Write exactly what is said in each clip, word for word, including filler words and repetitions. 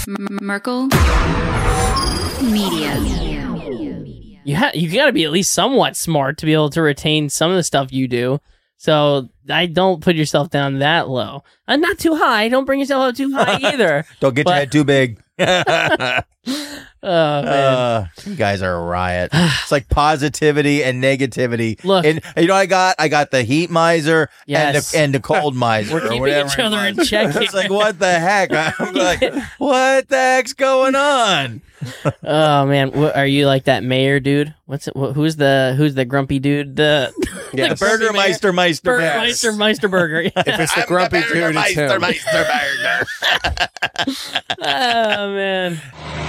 Merkel Media. You ha- you got to be at least somewhat smart to be able to retain some of the stuff you do. So I don't put yourself down that low. And not too high. Don't bring yourself up too high either. Don't get But- your head too big. Oh, man. Uh, you guys are a riot. It's like positivity and negativity. Look. and you know what I got? I got the heat miser Yes. and the and the cold miser. We're or keeping whatever each it other was. in check. It's like, what the heck? I'm like, what the heck's going on? Oh man, what, are you like that mayor dude? What's it? Wh- who's the who's the grumpy dude? The Yes. the grumpy mayor? Burgermeister, Meister, Burger Yes. Meister Meisterburger. If it's the I'm grumpy the dude, it's Burgermeister, him. Meister Burger. Oh man.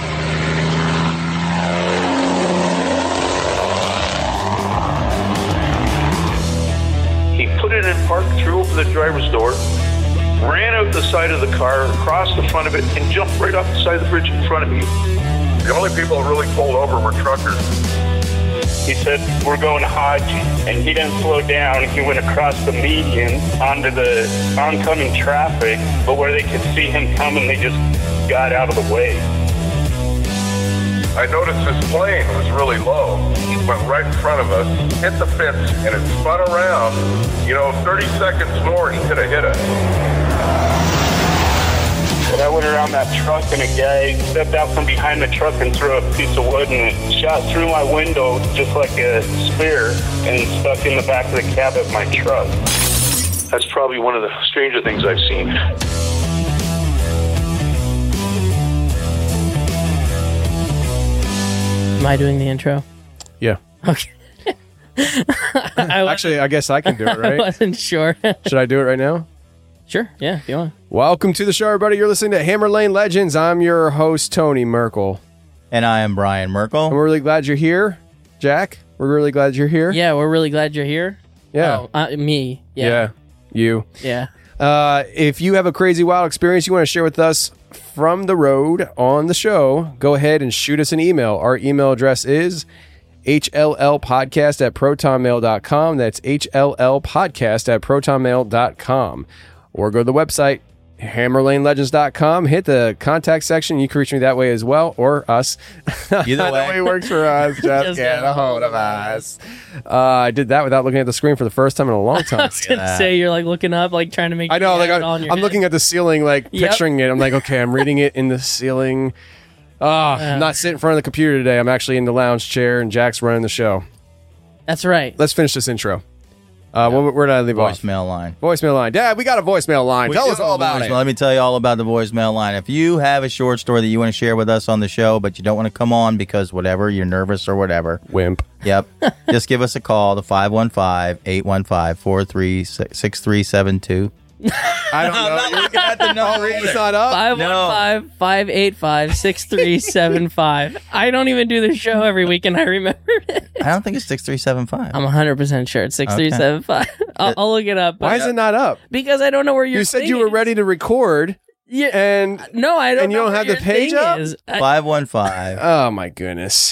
He put it in park, threw open the driver's door, ran out the side of the car, across the front of it, and jumped right off the side of the bridge in front of me. The only people that really pulled over were truckers. He said, "We're going to Hodge," and he didn't slow down. He went across the median onto the oncoming traffic, but where they could see him coming, they just got out of the way. I noticed this plane was really low. It went right in front of us, hit the fence, and it spun around. You know, thirty seconds more, he could have hit us. And I went around that truck, and a guy stepped out from behind the truck and threw a piece of wood, and it shot through my window just like a spear and stuck in the back of the cab of my truck. That's probably one of the stranger things I've seen. Am I doing the intro? Yeah. Okay. I was, Actually, I guess I can do it, I right? wasn't sure. Should I do it right now? Sure. Yeah. If you want. Welcome to the show, everybody. You're listening to Hammer Lane Legends. I'm your host, Tony Merkel. And I am Brian And Merkel. we're really glad you're here. Jack, we're really glad you're here. Yeah, we're really glad you're here. Yeah. Oh, uh, me. Yeah. Yeah. You. Yeah. Uh, if you have a crazy, wild experience you want to share with us from the road on the show, go ahead and shoot us an email. Our email address is H L L podcast at protonmail dot com. That's H L L podcast at protonmail dot com. Or go to the website, hammer lane legends dot com. Hit the contact section. You can reach me that way as well, or us. Either That way. way works for us. Just Just get get a hold of us. Uh, I did that without looking at the screen for the first time in a long I time. was gonna that. say you're like looking up, like trying to make. I know, you like have it I, on your I'm head. looking at the ceiling, like Yep. picturing it. I'm like, okay, I'm reading it in the ceiling. Ah, I'm not sitting in front of the computer today. I'm actually in the lounge chair, and Jack's running the show. That's right. Let's finish this intro. Uh, where, where did I leave off? Voicemail line. Voicemail line. Dad, we got a voicemail line. We Tell do us all have a about voicemail. it. Let me tell you all about the voicemail line. If you have a short story that you want to share with us on the show, but you don't want to come on because whatever, you're nervous or whatever, Wimp. yep, just give us a call to five one five, eight one five, four three six three seven two. I don't know. You're looking at the number It's not up. Five one five five eight five six three seven five. I don't even do the show every week, and I remember it. I don't think it's six three seven five. I'm one hundred percent sure it's six three seven five. I'll, I'll look it up. but- Why is it not up? Because I don't know where you're. You said you were ready to record, Yeah. and No, I don't. And you know don't where have the your page thing up? is. I- five one five. oh my goodness.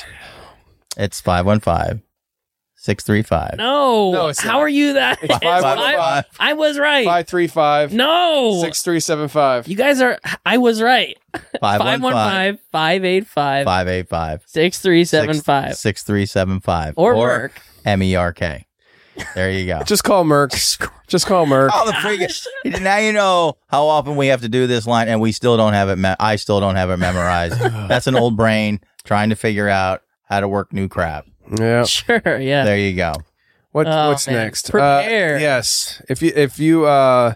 It's five one five, six three five. no. No, it's How not. are you that? It's five one five. I was right. Five three five no. six three seven five. You guys are. I was right. Five Five one one five five eight five five eight five six three seven five six three seven five or Merc. M E R K. There you go. Just call Merc. Just call Merc. Oh, the freaking! Now you know how often we have to do this line, and we still don't have it. Me- I still don't have it memorized. That's an old brain trying to figure out how to work new crap. Yeah. Sure. Yeah. There you go. What, Oh, what's man. next? Prepare. Uh, yes. If you, if you, uh,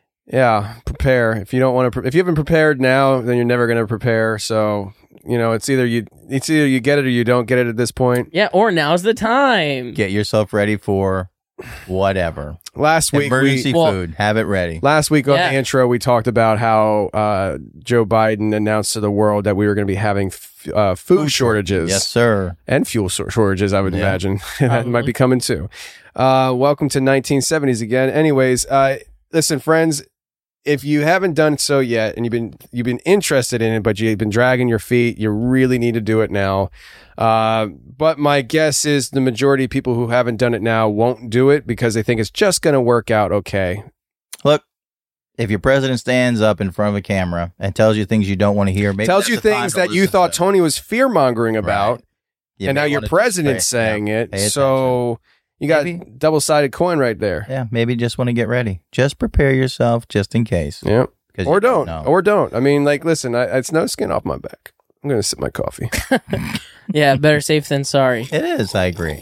yeah, prepare. If you don't want to, pre- if you haven't prepared now, then you're never going to prepare. So, you know, it's either you, it's either you get it or you don't get it at this point. Yeah. Or now's the time. Get yourself ready for whatever. Last week, Emergency we, Well- food. Have it ready. last week on Yeah. the intro, we talked about how, uh, Joe Biden announced to the world that we were going to be having, f- uh, food shortages. Yes, sir. And fuel shor- shortages, I would Yeah. imagine. That might be coming too. Uh, welcome to nineteen seventies again. Anyways, uh, listen, friends, if you haven't done so yet and you've been you've been interested in it, but you've been dragging your feet, you really need to do it now. Uh, but my guess is the majority of people who haven't done it now won't do it because they think it's just going to work out okay. Look, if your president stands up in front of a camera and tells you things you don't want to hear, maybe tells that's you the time things to that you listen thought to. Tony was fear mongering about, Right. You and may now your wanna president's just pay- saying yeah, it. pay attention. So you got Maybe. double sided coin right there. Yeah, maybe just want to get ready. Just prepare yourself just in case. Yeah. 'Cause Or you don't. know. Or don't. I mean, like, listen, I, it's no skin off my back. I'm going to sip my coffee. Yeah, better safe than sorry. It is, I agree.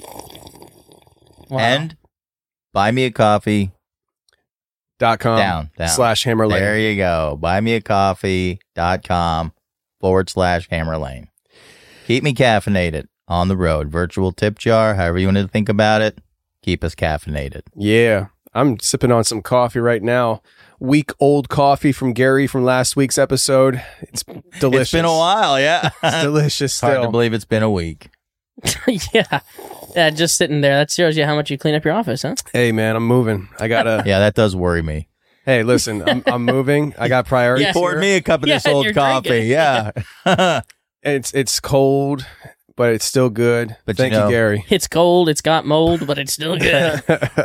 Wow. And buy me a coffee. Dot com Down, down. slash hammer lane. There you go. Buy me a coffee.com forward slash hammer lane. Keep me caffeinated on the road. Virtual tip jar, however you want to think about it. Keep us caffeinated. Yeah. I'm sipping on some coffee right now. Week old coffee from Gary from last week's episode. It's delicious. It's been a while, yeah. It's delicious Hard to still. believe it's been a week. yeah. Yeah, just sitting there. That shows you how much you clean up your office, huh? Hey, man, I'm moving. I got to. Yeah, that does worry me. Hey, listen, I'm, I'm moving. I got priorities. Yeah. Poured here. me a cup of Yeah, this and old you're coffee. drinking. Yeah. It's it's cold, but it's still good. But you Thank you, know- Gary. It's cold, it's got mold, but it's still good.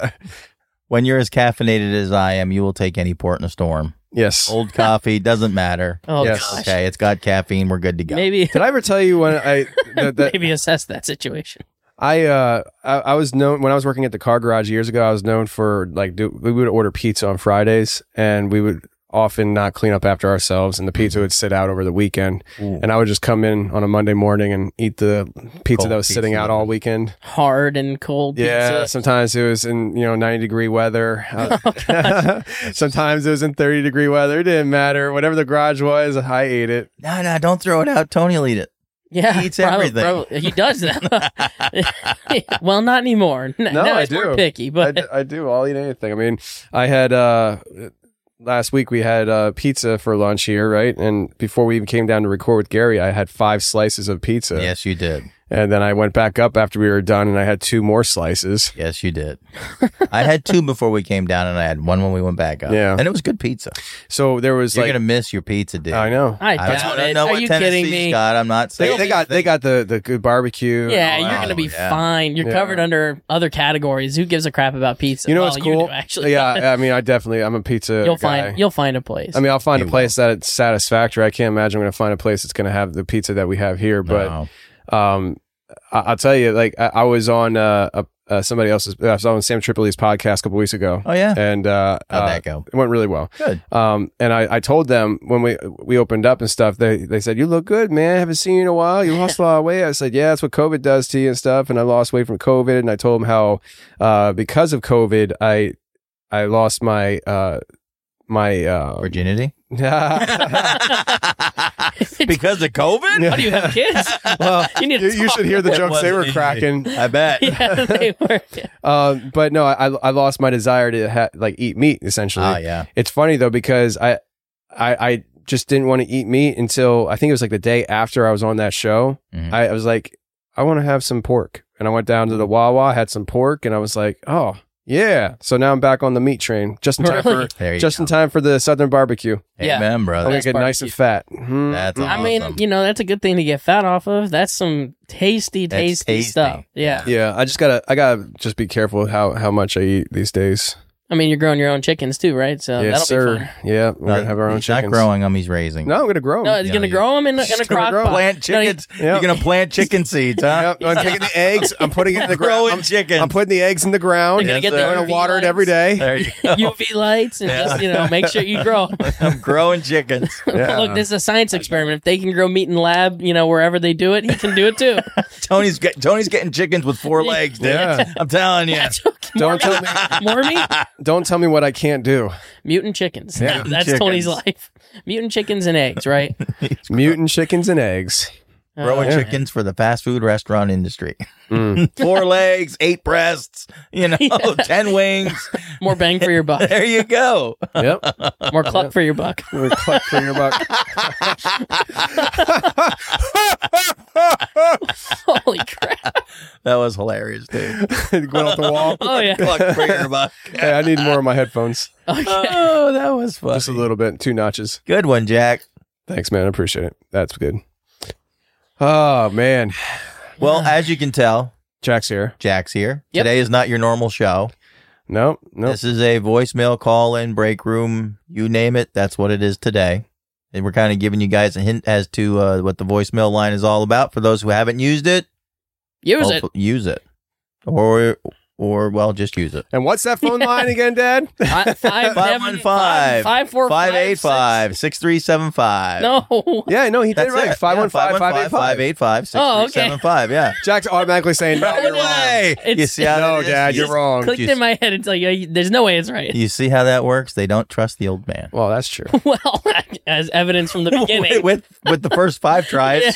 When you're as caffeinated as I am, you will take any port in a storm. Yes. Old coffee doesn't matter. Oh, Yes. gosh. Okay, it's got caffeine. We're good to go. Maybe Did I ever tell you when I that, that maybe assess that situation. I uh I, I was known when I was working at the car garage years ago. I was known for like do, we would order pizza on Fridays, and we would often not clean up after ourselves, and the pizza would sit out over the weekend. Ooh. And I would just come in on a Monday morning and eat the pizza Cold that was sitting pizza. out all weekend. Hard and cold Yeah, pizza. sometimes it was in you know ninety degree weather. Oh, Uh, sometimes it was in thirty degree weather. It didn't matter. Whatever the garage was, I ate it. No, no, don't throw it out. Tony will eat it. Yeah, He eats prob- everything. prob- he does now. well, not anymore. N- No, now I he's more do. picky, I, but d- I do. I'll eat anything. I mean, I had uh, last week we had uh, pizza for lunch here, right? And before we even came down to record with Gary, I had five slices of pizza. Yes, you did. And then I went back up after we were done, and I had two more slices. Yes, you did. I had two before we came down, and I had one when we went back up. Yeah. And it was good pizza. So there was You're like, going to miss your pizza, dude. I know. I I, doubt don't it. know Are what you Tennessee's kidding me? got. I'm not They, saying they got they got the, the good barbecue. Yeah, and all you're that. gonna be yeah. fine. You're Yeah. covered under other categories. Who gives a crap about pizza? You know Well, what's cool? do, actually. Yeah, I mean, I definitely I'm a pizza. you'll guy. find you'll find a place. I mean, I'll find You a place that's satisfactory. I can't imagine I'm going to find a place that's going to have the pizza that we have here. But No. um, I- I'll tell you, like I, I was on uh, a, uh, somebody else's. I was on Sam Tripoli's podcast a couple weeks ago, Oh, yeah. and uh, How'd uh, that go? it went really well. Good. Um, and I, I told them when we we opened up and stuff, they they said, "You look good, man. I haven't seen you in a while. You lost a lot of weight." I said, "Yeah, that's what COVID does to you and stuff." And I lost weight from COVID. And I told them how uh, because of COVID, I I lost my uh, my uh, Virginity? Because Because of COVID? How do you have kids? well, you need you, to you talk. should hear the It jokes they wasn't were easy. cracking. I bet. Yeah, they were. Um, but no, I I lost my desire to ha- like eat meat. Essentially, Oh, yeah. it's funny though because I I I just didn't want to eat meat until I think it was like the day after I was on that show. Mhm. I, I was like, I want to have some pork, and I went down to the Wawa, had some pork, and I was like, oh yeah. So now I'm back on the meat train, just in time Really? for There you just go. in time for the Southern barbecue. Yeah. Amen, I'm brother. gonna Nice get nice and barbecue. fat. Mhm. That's Mhm. awesome. I mean, you know, that's a good thing to get fat off of. That's some tasty, That's tasty, tasty. stuff. Yeah. Yeah, I just gotta I gotta just be careful with how how much I eat these days. I mean, you're growing your own chickens too, right? So yes, that'll sir. be fun. Yeah, we're gonna have our own he's chickens. not growing them, he's raising. No, I'm gonna grow 'em. No, he's Yeah, gonna yeah. grow them in, a- in a Just gonna crock grow 'em. pot. Plant No, he- chickens. Yep. You're going to plant chicken seeds, huh? Yep, I'm taking the eggs. I'm putting it in the ground. Growing I'm, chickens. I'm putting the eggs in the ground. You're gonna get Yes, the sir. I'm U gonna V water it lights. every day. There you go. U V lights and just, you know, make sure you grow. I'm growing chickens. Yeah. Look, this is a science experiment. If they can grow meat in lab, you know, wherever they do it, he can do it too. Tony's get, Tony's getting chickens with four legs, dude. Yeah. I'm telling you. More Don't tell meat? me. More meat? Don't tell me what I can't do. Mutant chickens. Yeah. That's Chickens. Tony's life. Mutant chickens and eggs, right? Mutant chickens and eggs. Growing Uh, chickens for the fast food restaurant industry. Mm. Four legs, eight breasts, you know, ten wings. More bang for your buck. There you go. Yep. More cluck for your buck. We're cluck for your buck. Holy crap. That was hilarious, dude. Going off the wall. Oh, yeah. Cluck for your buck. Hey, I need more of my headphones. Okay. Oh, that was fun. Just a little bit. Two notches. Good one, Jack. Thanks, man. I appreciate it. That's good. Oh, man. Well, as you can tell, Jack's here. Jack's here. Yep. Today is not your normal show. No, no. This is a voicemail call-in, break room, you name it. That's what it is today. And we're kind of giving you guys a hint as to uh, what the voicemail line is all about. For those who haven't used it, Use it. Use it. Or, or well, just use it. And what's that phone line again, Dad? Five, five, five one five, five, four, five eight five, six three seven five. No. Yeah, no, he did That's it right. it. five one five, Yeah, five eight five. five eight five, six Oh, three okay. seven five. Yeah. Jack's automatically saying, no, Right you're wrong. away. You It's- see how No, that is? Dad, You you're wrong. Clicked You- in my head. It's like, uh, there's no way it's right. You see how that works? They don't trust the old man. Well, that's true. Well, as evidence from the beginning. with, with with the first five tries.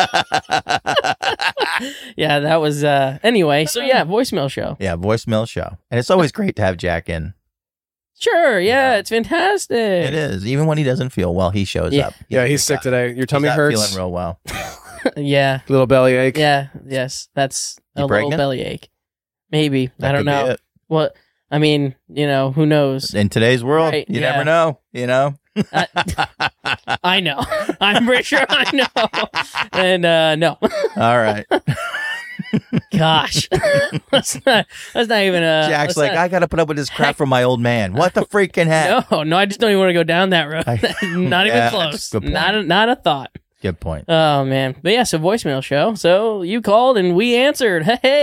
Yeah, that was, uh, anyway. So, yeah, voicemail show. Yeah, voicemail show. And it's always great to have Jack in. Sure. Yeah, it's fantastic. It is. Even when he doesn't feel well, he shows Yeah. up. Yeah, he's sick today. Your tummy He's not hurts. feeling real well. Yeah. Little belly ache. Yeah. Yes. That's You a pregnant? little bellyache. Maybe. That I don't could be know. it. What? I mean, you know, who knows? In today's world, Right, you yeah. never know, you know? I, I know. I'm pretty sure I know. And, uh, no. All right. Gosh. That's not, that's not even a. Jack's that's like, not- I got to put up with this crap from my old man. What the freaking heck? No, no, I just don't even want to go down that road. I- not even Yeah, close. that's a good point. Not a, not a thought. Good point. Oh man, but yeah, so voicemail show. So you called and we answered.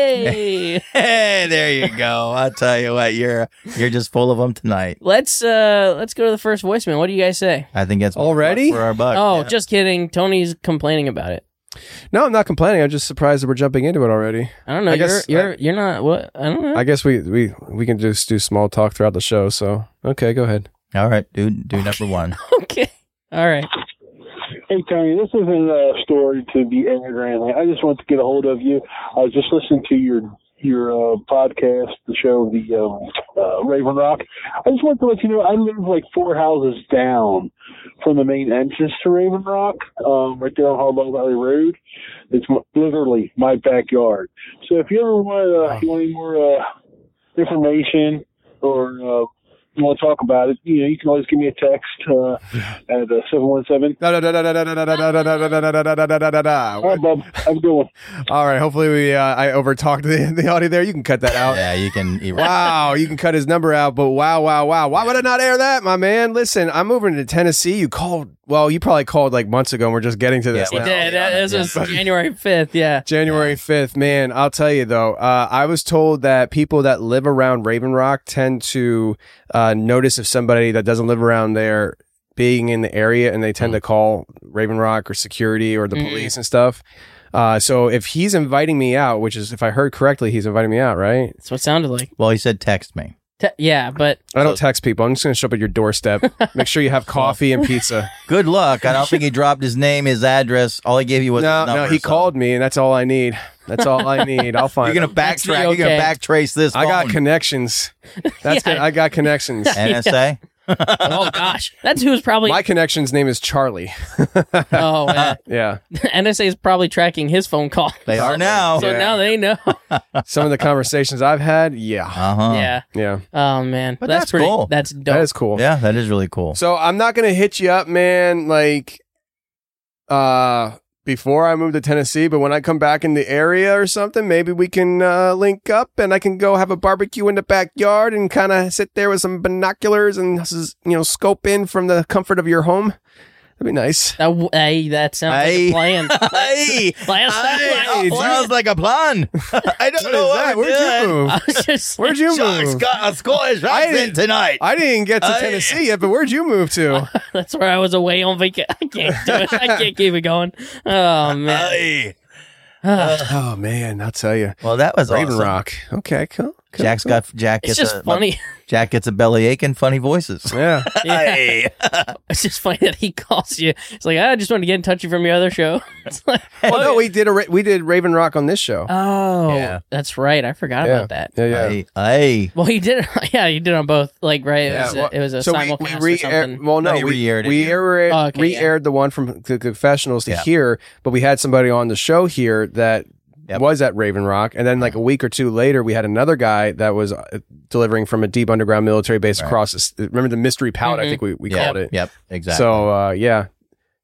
Hey, Hey, there you go. I'll tell you what, you're you're just full of them tonight. let's uh let's go to the first voicemail. What do you guys say? I think it's Already? for our buck. Oh, Yeah. just kidding. Tony's complaining about it. No, I'm not complaining. I'm just surprised that we're jumping into it already. I don't know. I you're guess you're you're not what? I don't know. I guess we we we can just do small talk throughout the show. So okay, go ahead. All right, do do number one. Okay. All right. Hey, Tony, this isn't a story to be aired or anything. I just want to get a hold of you. I was just listening to your your uh, podcast, the show, the um, uh, Raven Rock. I just wanted to let you know I live like four houses down from the main entrance to Raven Rock, um, right there on Harlow Valley Road. It's m- literally my backyard. So if you ever want, uh, you want any more uh, information or uh, you want to talk about it, you know, you can always give me a text uh, at uh, seven one seven. Da, da, da, da, da, da, da, da, da, da, da, da, da, da, da, da, da, da. All right, Bob. Have a good one. All right. Hopefully, we uh, I overtalked the the audio there. You can cut that out. Yeah, you can. You Wow, you can cut his number out, but wow, wow, wow. Why would I not air that, my man? Listen, I'm moving to Tennessee. You called, well, you probably called like months ago, and we're just getting to this. Yeah, He well, did. yeah, That- This yeah. was January fifth. Yeah. January fifth, man, I'll tell you though, uh, I was told that people that live around Raven Rock tend to uh, notice if somebody that doesn't live around there being in the area, and they tend to call Raven Rock or security or the Mhm. police and stuff. Uh, so if he's inviting me out, which is, if I heard correctly, he's inviting me out, right? That's what it sounded like. Well, he said text me. Te- yeah, but I don't text people. I'm just going to show up at your doorstep. Make sure you have coffee and pizza. Good luck. I don't think he dropped his name, his address. All he gave you was No, his number, no, he so. called me, and that's all I need. That's all I need. I'll find. You're gonna him. That's backtrack. okay. You're gonna backtrace this. I got phone. connections. That's Yeah. good. I got connections. N S A. oh gosh, that's who's probably. My connection's name is Charlie. Oh, yeah. Yeah. N S A is probably tracking his phone call. They are now. So Yeah. now they know. Some of the conversations I've had, yeah. Uh huh. Yeah. Yeah. Oh man, But that's, that's pretty. cool. That's dope. That is cool. Yeah, that is really cool. So I'm not going to hit you up, man, like uh before I move to Tennessee, but when I come back in the area or something, maybe we can uh, link up and I can go have a barbecue in the backyard and kind of sit there with some binoculars and, you know, scope in from the comfort of your home. That'd be nice. That, w- hey, that sounds Hey. like a plan. Hey, Last time hey, I- it sounds like a plan. I don't What know is what that? we're Where'd you doing. move? I was just Where'd you Shark's move? got a Scottish I accent didn't- tonight. I didn't get to Hey. Tennessee yet, but where'd you move to? That's where I was away on vacation. I can't do it. I can't keep it going. Oh man. Hey. Oh man, I'll tell you, Well, that was Raven awesome. Rock. Okay, cool. cool, Jack's cool. got Jack It's gets just a funny. Jack gets a belly ache and funny voices. Yeah. Hey. It's just funny that he calls you. It's like, I just want to get in touch with you from your other show. It's like, Oh no, we did a ra- we did Raven Rock on this show. oh, Yeah. that's right. I forgot yeah. about that. Yeah, yeah. Hey. Hey. Well, he did. Yeah, he did on both. Like, right? It Yeah, was, well, a, it was a so we, simulcast we or re-air, something. well, no, No, he we re-aired it, we yeah. air, Oh, okay, re-aired the one from the confessionals to Yeah. here, but we had somebody on the show here that Yep. was at Raven Rock, and then like a week or two later, we had another guy that was uh, delivering from a deep underground military base Right. across. This, remember the mystery pout? I Mhm. think we, we Yep. called it. Yep. Exactly. So uh, yeah,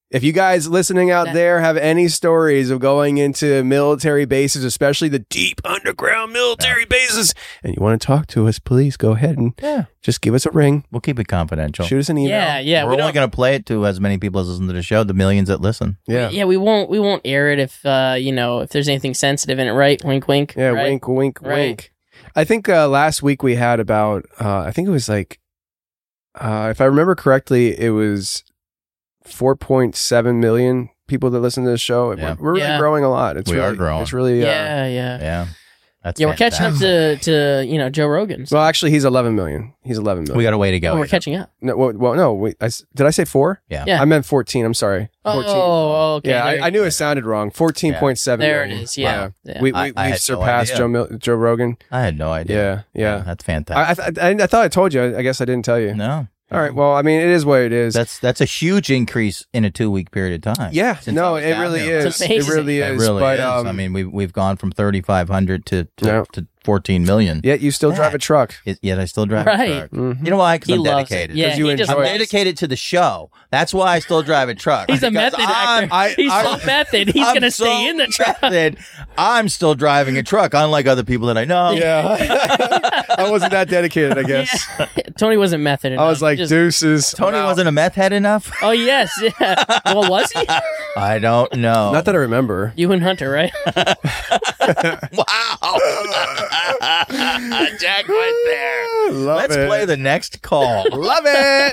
If you guys listening out That- there have any stories of going into military bases, especially the deep underground military bases, and you want to talk to us, please go ahead and Yeah. just give us a ring. We'll keep it confidential. Shoot us an email. Yeah, yeah. We're we only don't- going to play it to as many people as listen to the show, the millions that listen. Yeah. Yeah, we won't. We won't air it if uh, you know if there's anything sensitive in it, right? Wink, wink. Yeah, right? wink, wink, Right. wink. I think uh, last week we had about, uh, I think it was like, uh, if I remember correctly, it was four point seven million people that listen to this show. Yeah. We're, we're really Yeah. growing a lot. It's We are really, growing. It's really, uh, Yeah, yeah, Yeah. That's yeah. We're catching up fantastic. to to you know Joe Rogan's. well, actually, he's eleven million. He's eleven million. We got a way to go. oh, we're yet. catching up. no, well, well, no, wait, I s did I say four? Yeah. Yeah. I meant fourteen. I'm sorry. fourteen. Oh, okay. yeah, there, I, I knew it sounded wrong. fourteen point seven. there it is. Yeah, yeah. We, we, I- I we've had no surpassed idea. Joe, Mil- Joe Rogan. I had no idea. Yeah, yeah. That's I, fantastic. I, I, I thought I told you. I guess I didn't tell you. no. All right. Well, I mean, it is what it is. That's that's a huge increase in a two week period of time. Yeah, Since no, I was it down really there. is. It's It amazing. really It is. really but is. um, I mean, we've we've gone from thirty five hundred to to, Yeah. to fourteen million. yet you still drive a truck. It- yet I still drive Right. a truck. Mhm. You know why? Because He I'm loves it. dedicated. Yeah, 'Cause you he just enjoy I'm it. loves- dedicated to the show. That's why I still drive a truck. He's a Because method I'm- actor. I- He's I- so method. He's I'm gonna so stay in the truck. method. I'm still driving a truck, unlike other people that I know. Yeah, I wasn't that dedicated. I guess Tony wasn't method. I enough. was like Just- deuces. Tony I'm out. wasn't a meth head enough. Oh yes, yeah. Well, was he? I don't know. Not that I remember. You and Hunter, right? Wow. Jack went there. Love Let's it. play the next call. Love it.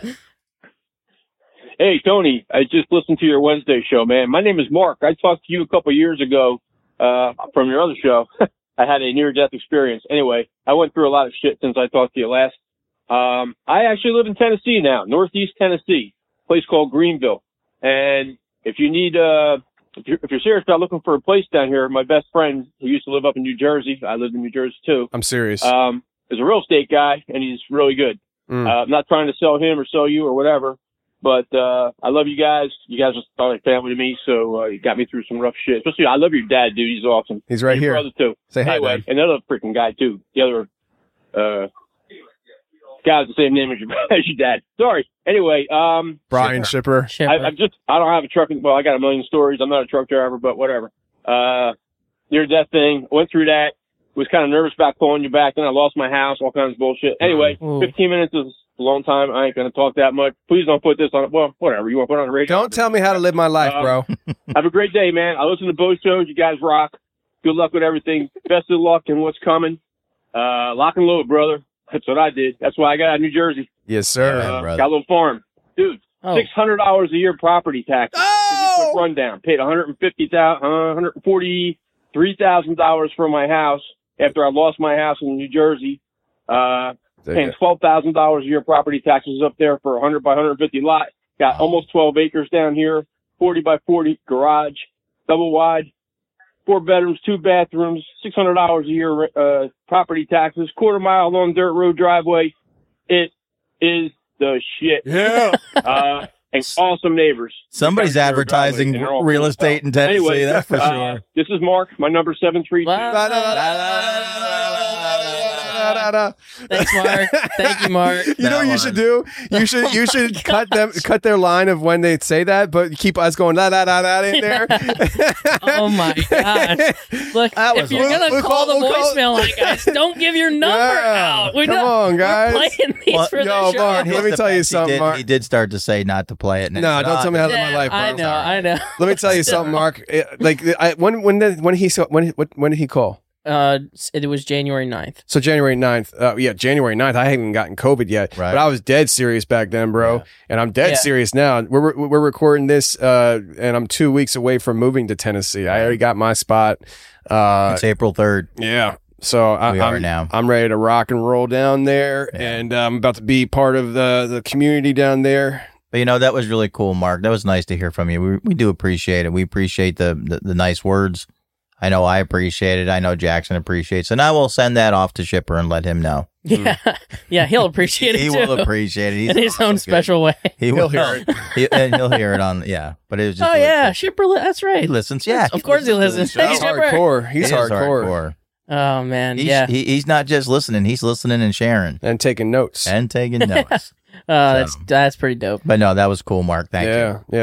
Hey, Tony, I just listened to your Wednesday show, man. My name is Mark. I talked to you a couple years ago uh, from your other show. I had a near-death experience. Anyway, I went through a lot of shit since I talked to you last. Um, I actually live in Tennessee now, northeast Tennessee, a place called Greenville. And if you need, uh, if you're, if you're serious about looking for a place down here, my best friend, who used to live up in New Jersey, I lived in New Jersey too, I'm serious. um, is a real estate guy, and he's really good. Mm. Uh, I'm not trying to sell him or sell you or whatever, but uh, I love you guys. You guys are like family to me, so uh, you got me through some rough shit. Especially, I love your dad, dude. He's awesome. He's right And your here. brother too. Say hi, anyway, Dad. another freaking guy too. The other uh, guy with the same name as your, as your dad. Sorry. Anyway, um, Brian Shipper. Shipper. I, I'm just, I don't have a truck. Well, I got a million stories. I'm not a truck driver, but whatever. Uh, near death thing. Went through that. Was kind of nervous about calling you back. Then I lost my house, all kinds of bullshit. Anyway, Ooh. fifteen minutes is a long time. I ain't going to talk that much. Please don't put this on, well, whatever. You want to put it on the radio? Don't tell me how to live my life, Um, bro. Have a great day, man. I listen to both shows. You guys rock. Good luck with everything. Best of luck in what's coming. Uh, lock and load, brother. That's what I did. That's why I got out of New Jersey. Yes, sir. Yeah. Uh, brother. got a little farm. Dude, oh, six hundred dollars a year property tax. Give you a quick rundown. Paid one hundred fifty thousand, uh, one hundred forty-three thousand dollars for my house after I lost my house in New Jersey. Uh, There you paying go. twelve thousand dollars a year property taxes up there for a hundred by one hundred fifty lot. Got almost twelve acres down here, forty by forty garage, double wide, four bedrooms, two bathrooms, six hundred dollars a year uh, property taxes, quarter mile long dirt road driveway. It is the shit. Yeah. Uh, and awesome neighbors. Somebody's Dirt driveway, advertising and they're all real cool. estate in Tennessee. Anyway, that's for uh, sure. This is Mark. My number seven three two. wow. Thanks, Mark. Thank you, Mark. You know That what you one. should do? You should you should cut them cut their line of when they say that, but keep us going la la la la in there. Oh my god! Look, That if was you're awesome. gonna We'll call, call- the we'll call- voicemail line, guys, don't give your number Yeah. out. We're Come not, on, guys. We're playing these Well, for yo, the show. Mark, let me tell you Defense, something, he did, Mark. He did start to say not to play it. and No, it's don't not. tell me how to live my Yeah, life, bro. I know, I know. Let me tell you something, Mark. Eh, Like I, when when did when he when he- what- when did he call? Uh, it was January ninth. So January ninth. Uh, yeah, January ninth. I haven't even gotten COVID yet, Right. but I was dead serious back then, bro. Yeah. And I'm dead Yeah. serious now. We're we're we're recording this, uh, and I'm two weeks away from moving to Tennessee. I already got my spot. Uh, It's April third. yeah. So I, We I'm, are now. I'm ready to rock and roll down there, Yeah. and uh, I'm about to be part of the the community down there. But you know, that was really cool, Mark. That was nice to hear from you. We we do appreciate it. We appreciate the the, the nice words. I know I appreciate it. I know Jackson appreciates it. And I will send that off to Shipper and let him know. Yeah, yeah, he'll appreciate it He too. will appreciate it. He's in his awesome own good. special way. He will He'll hear it. He, and he'll hear it on, yeah. But it was just Oh really yeah, cool. Shipper. li- That's right. He listens. Yeah. Of course he listens. to the Thanks, show. Shipper. Hardcore. He He's is hardcore. Oh man, He's, yeah. he, he's not just listening. He's listening and sharing and taking notes. and taking notes. Uh, that's that's pretty dope. But no, that was cool, Mark. Thank yeah, you. yeah.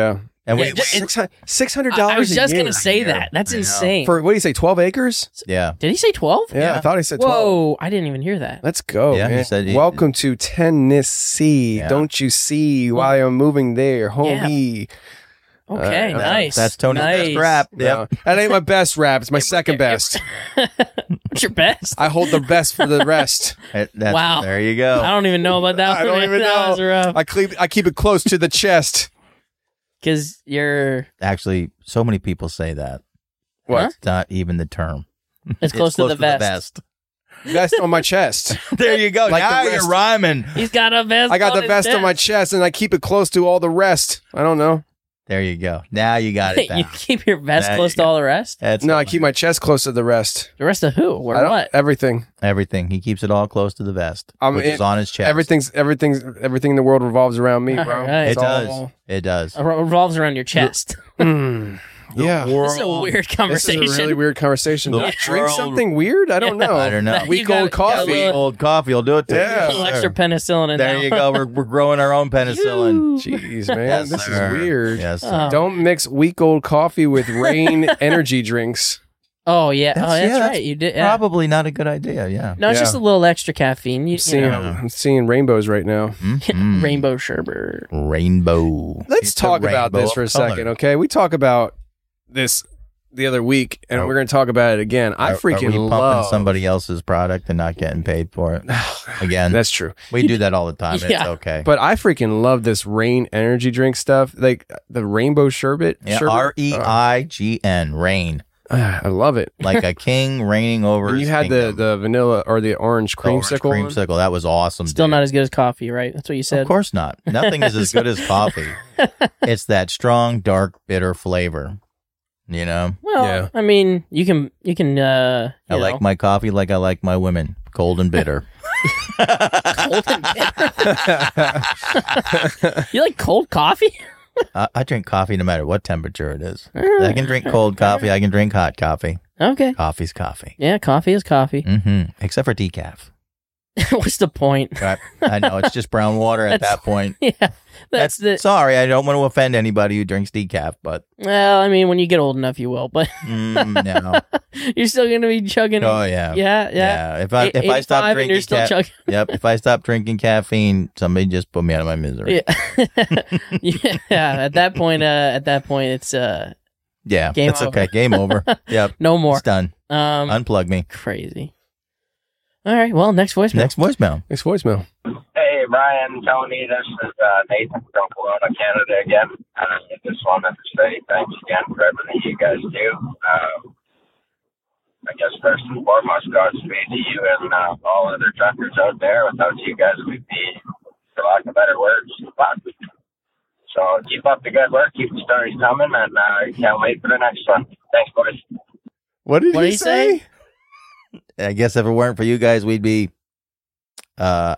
And we, Yeah, we- six hundred I, dollars. I was just a year. gonna say that. That's I know. insane. For what do you say? Twelve acres? yeah. Did he say twelve? Yeah, Yeah. I thought he said twelve. Whoa! I didn't even hear that. Let's go. Yeah, he man. said he- Welcome to Tennessee. Yeah. Don't you see why I'm moving there, homie? Okay, Uh, nice. That's Tony's nice. best rap. No, Yep. that ain't my best rap. It's my second best. What's your best? I hold the best for the rest. It- that's- Wow. There you go. I don't even know about that. I don't one. even That was know. rough. I keep I keep it close to the chest. Because you're Actually, so many people say that. What? It's not even the term. it's close, to the vest. vest. Vest on my chest. There you go. Like the now rest. you're rhyming. He's got a vest. I got on the his vest on my chest. chest, and I keep it close to all the rest. I don't know. There you go. Now you got it down. You keep your vest There close you to go. all the rest. That's No, I keep my chest close to the rest. The rest of who? Or I don't- what? Everything. everything. He keeps it all close to the vest, I'm which in- is on his chest. Everything's everything's everything in the world revolves around me, bro. All right. It It's does. all- It does. It revolves around your chest. Mm, yeah. This is a weird This is conversation. a really weird conversation. The Do I drink world- something weird? I don't Yeah. know. I don't know. You Week got- old got a coffee. little- Old coffee will do it to Yeah. you. A little extra penicillin in There that you one. go. We're, we're growing our own penicillin. Jeez, man, Yes, this sir. is weird. Yes, sir. Oh. Don't mix week old coffee with Rain energy drinks. Oh yeah. That's- oh, that's yeah, right. that's You did. Yeah. Probably not a good idea. Yeah. No, it's Yeah. just a little extra caffeine. You, I'm you seeing, know, I'm seeing rainbows right now. Mhm. rainbow sherbet. Rainbow. Let's It's a talk about rainbow this for a of color. second, okay? We talk about this the other week, and Are- we're going to talk about it again. I Are- freaking are we pumping love somebody else's product and not getting paid for it. Again, That's true. we do that all the time. Yeah. It's okay. But I freaking love this Rain energy drink stuff, like the rainbow sherbet. yeah, sherbet. R E I G N, rain, Ah, I love it. like a king reigning over. And you his had the, kingdom. the vanilla or the orange Orange creamsicle. one? creamsicle. That was awesome. Still dude. not as good as coffee, right? That's what you said. Of course not. Nothing is as good as coffee. It's that strong, dark, bitter flavor. You know, Well, Yeah. I mean, you can you can. uh I you know, like my coffee like I like my women, cold and bitter. cold and bitter. You like cold coffee? I, I drink coffee no matter what temperature it is. I can drink cold coffee. I can drink hot coffee. Okay. Coffee's coffee. Yeah, coffee is coffee. hmm Except for decaf. What's the point? Right? I know it's just brown water at That's- that point. Yeah, that's, the. Sorry, I don't want to offend anybody who drinks decaf, but Well, I mean, when you get old enough, you will. But mm, no. you're still gonna be chugging. Oh yeah. yeah, yeah. If I Eight- if I stop eighty-five and drinking you're still ca- chugging. yep, if I stop drinking caffeine, somebody just put me out of my misery. Yeah. yeah. At that point, uh, at that point, it's uh, Yeah, Game it's over. okay. Game over. Yep, no more. it's done. Um, Unplug me. crazy. All right. Well, next voicemail. Next voicemail. Next voicemail. Hey, Brian, Tony, this is uh, Nathan from Kelowna, Canada again. Uh, I just wanted to say thanks again for everything you guys do. Um, I guess first and foremost, Godspeed to you and uh, all other truckers out there. Without you guys, we'd be, for lack of better words, fucked. So keep up the good work, keep the stories coming, and I uh, can't wait for the next one. Thanks, boys. What did What he did he say? say? I guess if it weren't for you guys, we'd be. Uh,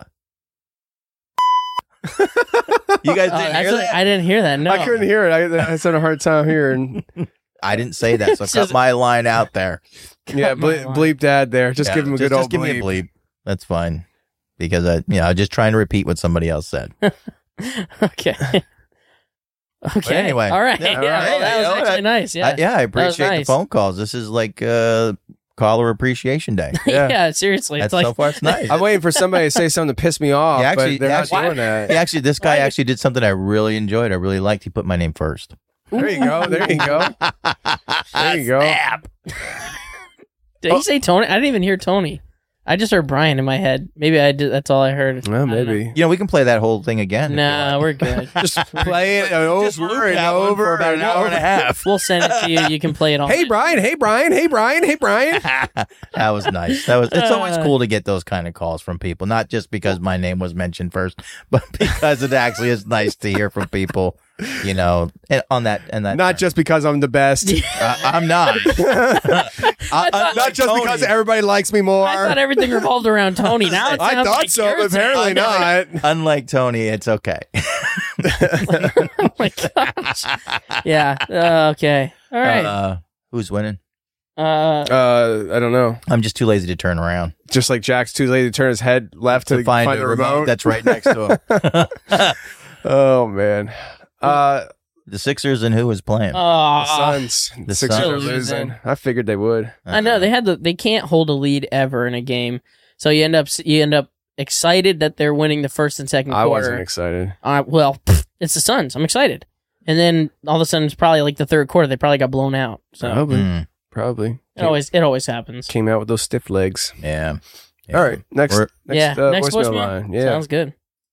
you guys Oh, didn't hear actually, that? I didn't hear that. No, I couldn't hear it. I, I had a hard time hearing. I didn't say that, so It's cut just- my line out there. Yeah, bleep, bleep dad there. Just Yeah, give him a just, good just old give bleep. me a bleep. That's fine, because I, you know, I'm just trying to repeat what somebody else said. Okay. Okay. anyway. All right. Yeah, Yeah. all well, right. that was All actually right. nice. Yeah. I, yeah, I was appreciate nice. the phone calls. This is like uh, caller appreciation day. Yeah. Yeah. Seriously, That's it's like so far it's nice. I'm waiting for somebody to say something to piss me off, Yeah, actually- but they're not actually- doing that. Yeah, actually, this guy Why- actually did something I really enjoyed. I really liked. He put my name first. There you go. There you go. There you go. Did Oh. he say Tony? I didn't even hear Tony. I just heard Brian in my head. Maybe I did. That's all I heard. Well, I don't maybe. You know, we can play that whole thing again. know. if you Nah, like. we're good. Just play it over Just loop and that one over for about an hour and a half. We'll send it to you. You can play it all. Hey, Brian. Hey, Brian. Hey, Brian. Hey, Brian. That was nice. That was. It's always Uh, cool to get those kind of calls from people, not just because my name was mentioned first, but because it actually is nice to hear from people. You know, and on that and that. Not just because I'm the best. Uh, I'm not. I, I, Not just because everybody likes me more. I thought everything revolved around Tony. Now it I sounds thought like so, you're but apparently saying- not. Unlike Tony, it's okay. Oh my gosh. Yeah. Uh, okay. All right. Uh, who's winning? Uh, Uh, I don't know. I'm just too lazy to turn around Just like Jack's too lazy to turn his head left to, to find, the a remote remote. that's right next to him. Oh man. Uh, The Sixers and who was playing? Oh, The Suns. The The Sixers Suns. are losing. I figured they would. I know they had the they can't hold a lead ever in a game, so you end up you end up excited that they're winning the first and second I quarter. wasn't excited. Uh, well, pff, it's the Suns. I'm excited, and then all of a sudden it's probably like the third quarter they probably got blown out. So Probably. Mm, Probably. it always it always happens. Came out with those stiff legs. yeah. Yeah. All right. Next, We're- next, yeah, uh, next voicemail voicemail. line. Yeah. Sounds good.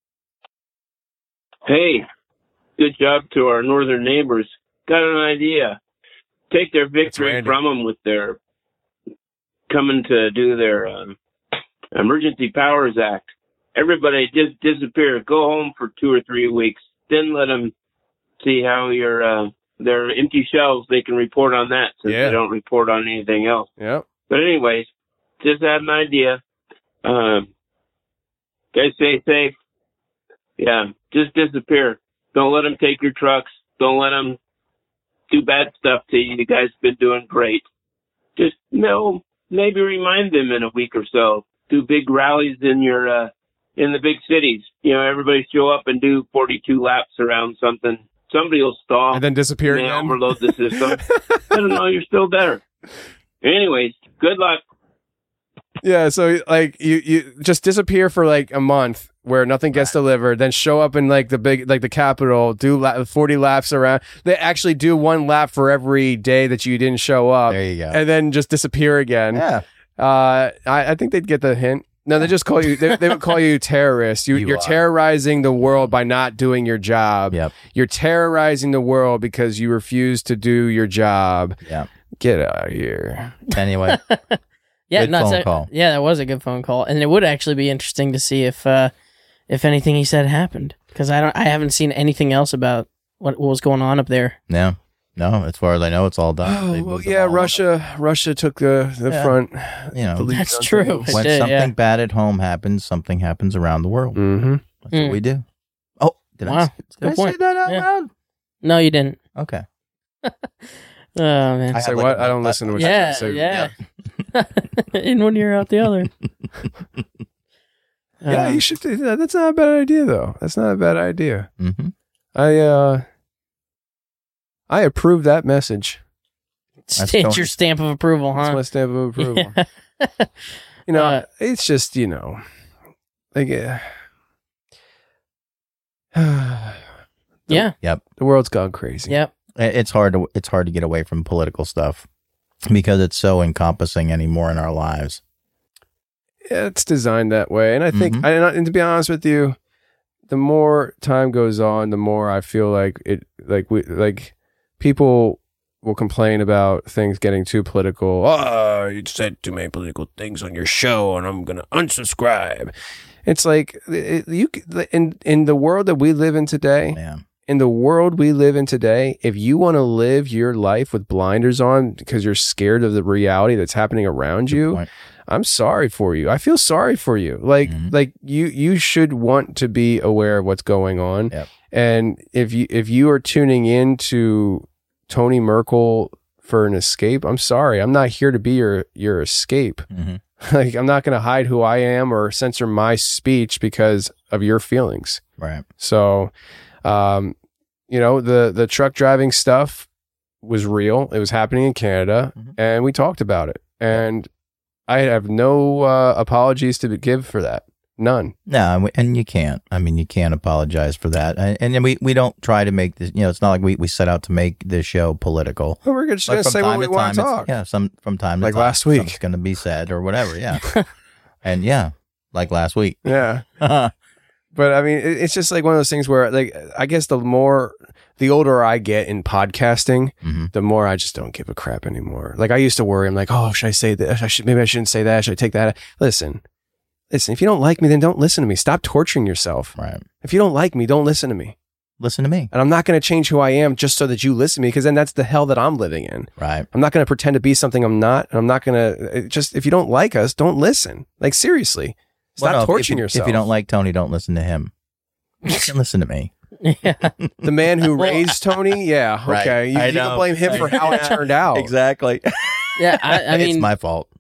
Hey, good job to our northern neighbors. Got an idea. Take their victory Randy. from them with their coming to do their um, Emergency Powers Act. Everybody just disappear. Go home for two or three weeks. Then let them see how your uh, their empty shelves. They can report on that since Yeah. they don't report on anything else. Yep. But anyways, just had an idea. Um, guys, stay safe. Yeah, just disappear. Don't let them take your trucks. Don't let them do bad stuff to you. You guys been doing great. Just, you know, maybe remind them in a week or so. Do big rallies in your, uh, in the big cities. You know, everybody show up and do forty-two laps around something. Somebody will stall. And then disappear May again. overload the system. I don't know. You're still there. Anyways, good luck. Yeah, so like you, you just disappear for like a month where nothing gets delivered, then show up in like the big like the capital, do la- forty laps around. They actually do one lap for every day that you didn't show up. There you go. And then just disappear again. Yeah. Uh, I, I think they'd get the hint. No, they just call you. They, they would call you terrorist. You, You you're are. terrorizing the world by not doing your job. Yep. You're terrorizing the world because you refuse to do your job. Yeah. Get out of here. Anyway, Yeah, Good no, it's phone a- call. Yeah, that was a good phone call, and it would actually be interesting to see if uh, if anything he said happened, because I don't, I haven't seen anything else about what, what was going on up there. no, no. As far as I know, it's all done. Oh, They well, moved them yeah, all. Russia. Russia took the the Yeah. front. You know, the lead That's on true. things. It when did, something yeah. bad at home happens, something happens around the world. Mm-hmm. That's Mm. what we do. Oh, did I, Wow. did Good I say point. that out Yeah. loud? No, you didn't. Okay. Oh man. I Say had like what? a- I don't listen to what yeah, you say. yeah. In one ear, out the other. Yeah, Um, you should. do that. That's not a bad idea, though. That's not a bad idea. Mm-hmm. I uh, I approve that message. That's It's going- your stamp of approval, That's huh? my stamp of approval. Yeah. You know, Uh, it's just you know, like uh, yeah. Yep. the world's gone crazy. Yep. It's hard to it's hard to get away from political stuff because it's so encompassing anymore in our lives. It's designed that way, and I think, Mhm. I, and to be honest with you, the more time goes on, the more I feel like it, like we, like people will complain about things getting too political. Oh, you said too many political things on your show, and I'm gonna unsubscribe. It's like it, you in in the world that we live in today. Yeah. In the world we live in today, if you want to live your life with blinders on because you're scared of the reality that's happening around Good you, point. I'm sorry for you. I feel sorry for you. Like Mhm. like you you should want to be aware of what's going on. Yep. And if you if you are tuning in to Tony Merkel for an escape, I'm sorry. I'm not here to be your your escape. Mhm. Like I'm not going to hide who I am or censor my speech because of your feelings. Right. So, um, you know, the the truck driving stuff was real. It was happening in Canada, Mhm. and we talked about it. And I have no uh, apologies to give for that. None. No, and we- and you can't. I mean, you can't apologize for that. And, and we, we don't try to make this, you know, it's not like we, we set out to make this show political. But we're just But going to from say what time we to want time, to it's- talk. yeah, some from time to Like time. last week. It's going to be said or whatever. Yeah. And yeah, like last week. Yeah. yeah. But I mean, it- it's just like one of those things where, like, I guess the more, the older I get in podcasting, Mhm. the more I just don't give a crap anymore. Like I used to worry. I'm like, oh, should I say this? I should, maybe I shouldn't say that. Should I take that? Listen, listen, if you don't like me, then don't listen to me. Stop torturing yourself. Right. If you don't like me, don't listen to me. Listen to me. And I'm not going to change who I am just so that you listen to me, because then that's the hell that I'm living in. Right. I'm not going to pretend to be something I'm not. And I'm not going to just, if you don't like us, don't listen. Like seriously, stop Well, no, if- torturing if, you- yourself. If you don't like Tony, don't listen to him. You can listen to me. Yeah. The man who raised Tony, yeah, Right. okay. You, I you can know. blame him for how it turned out. Exactly. Yeah. I, I mean, it's my fault.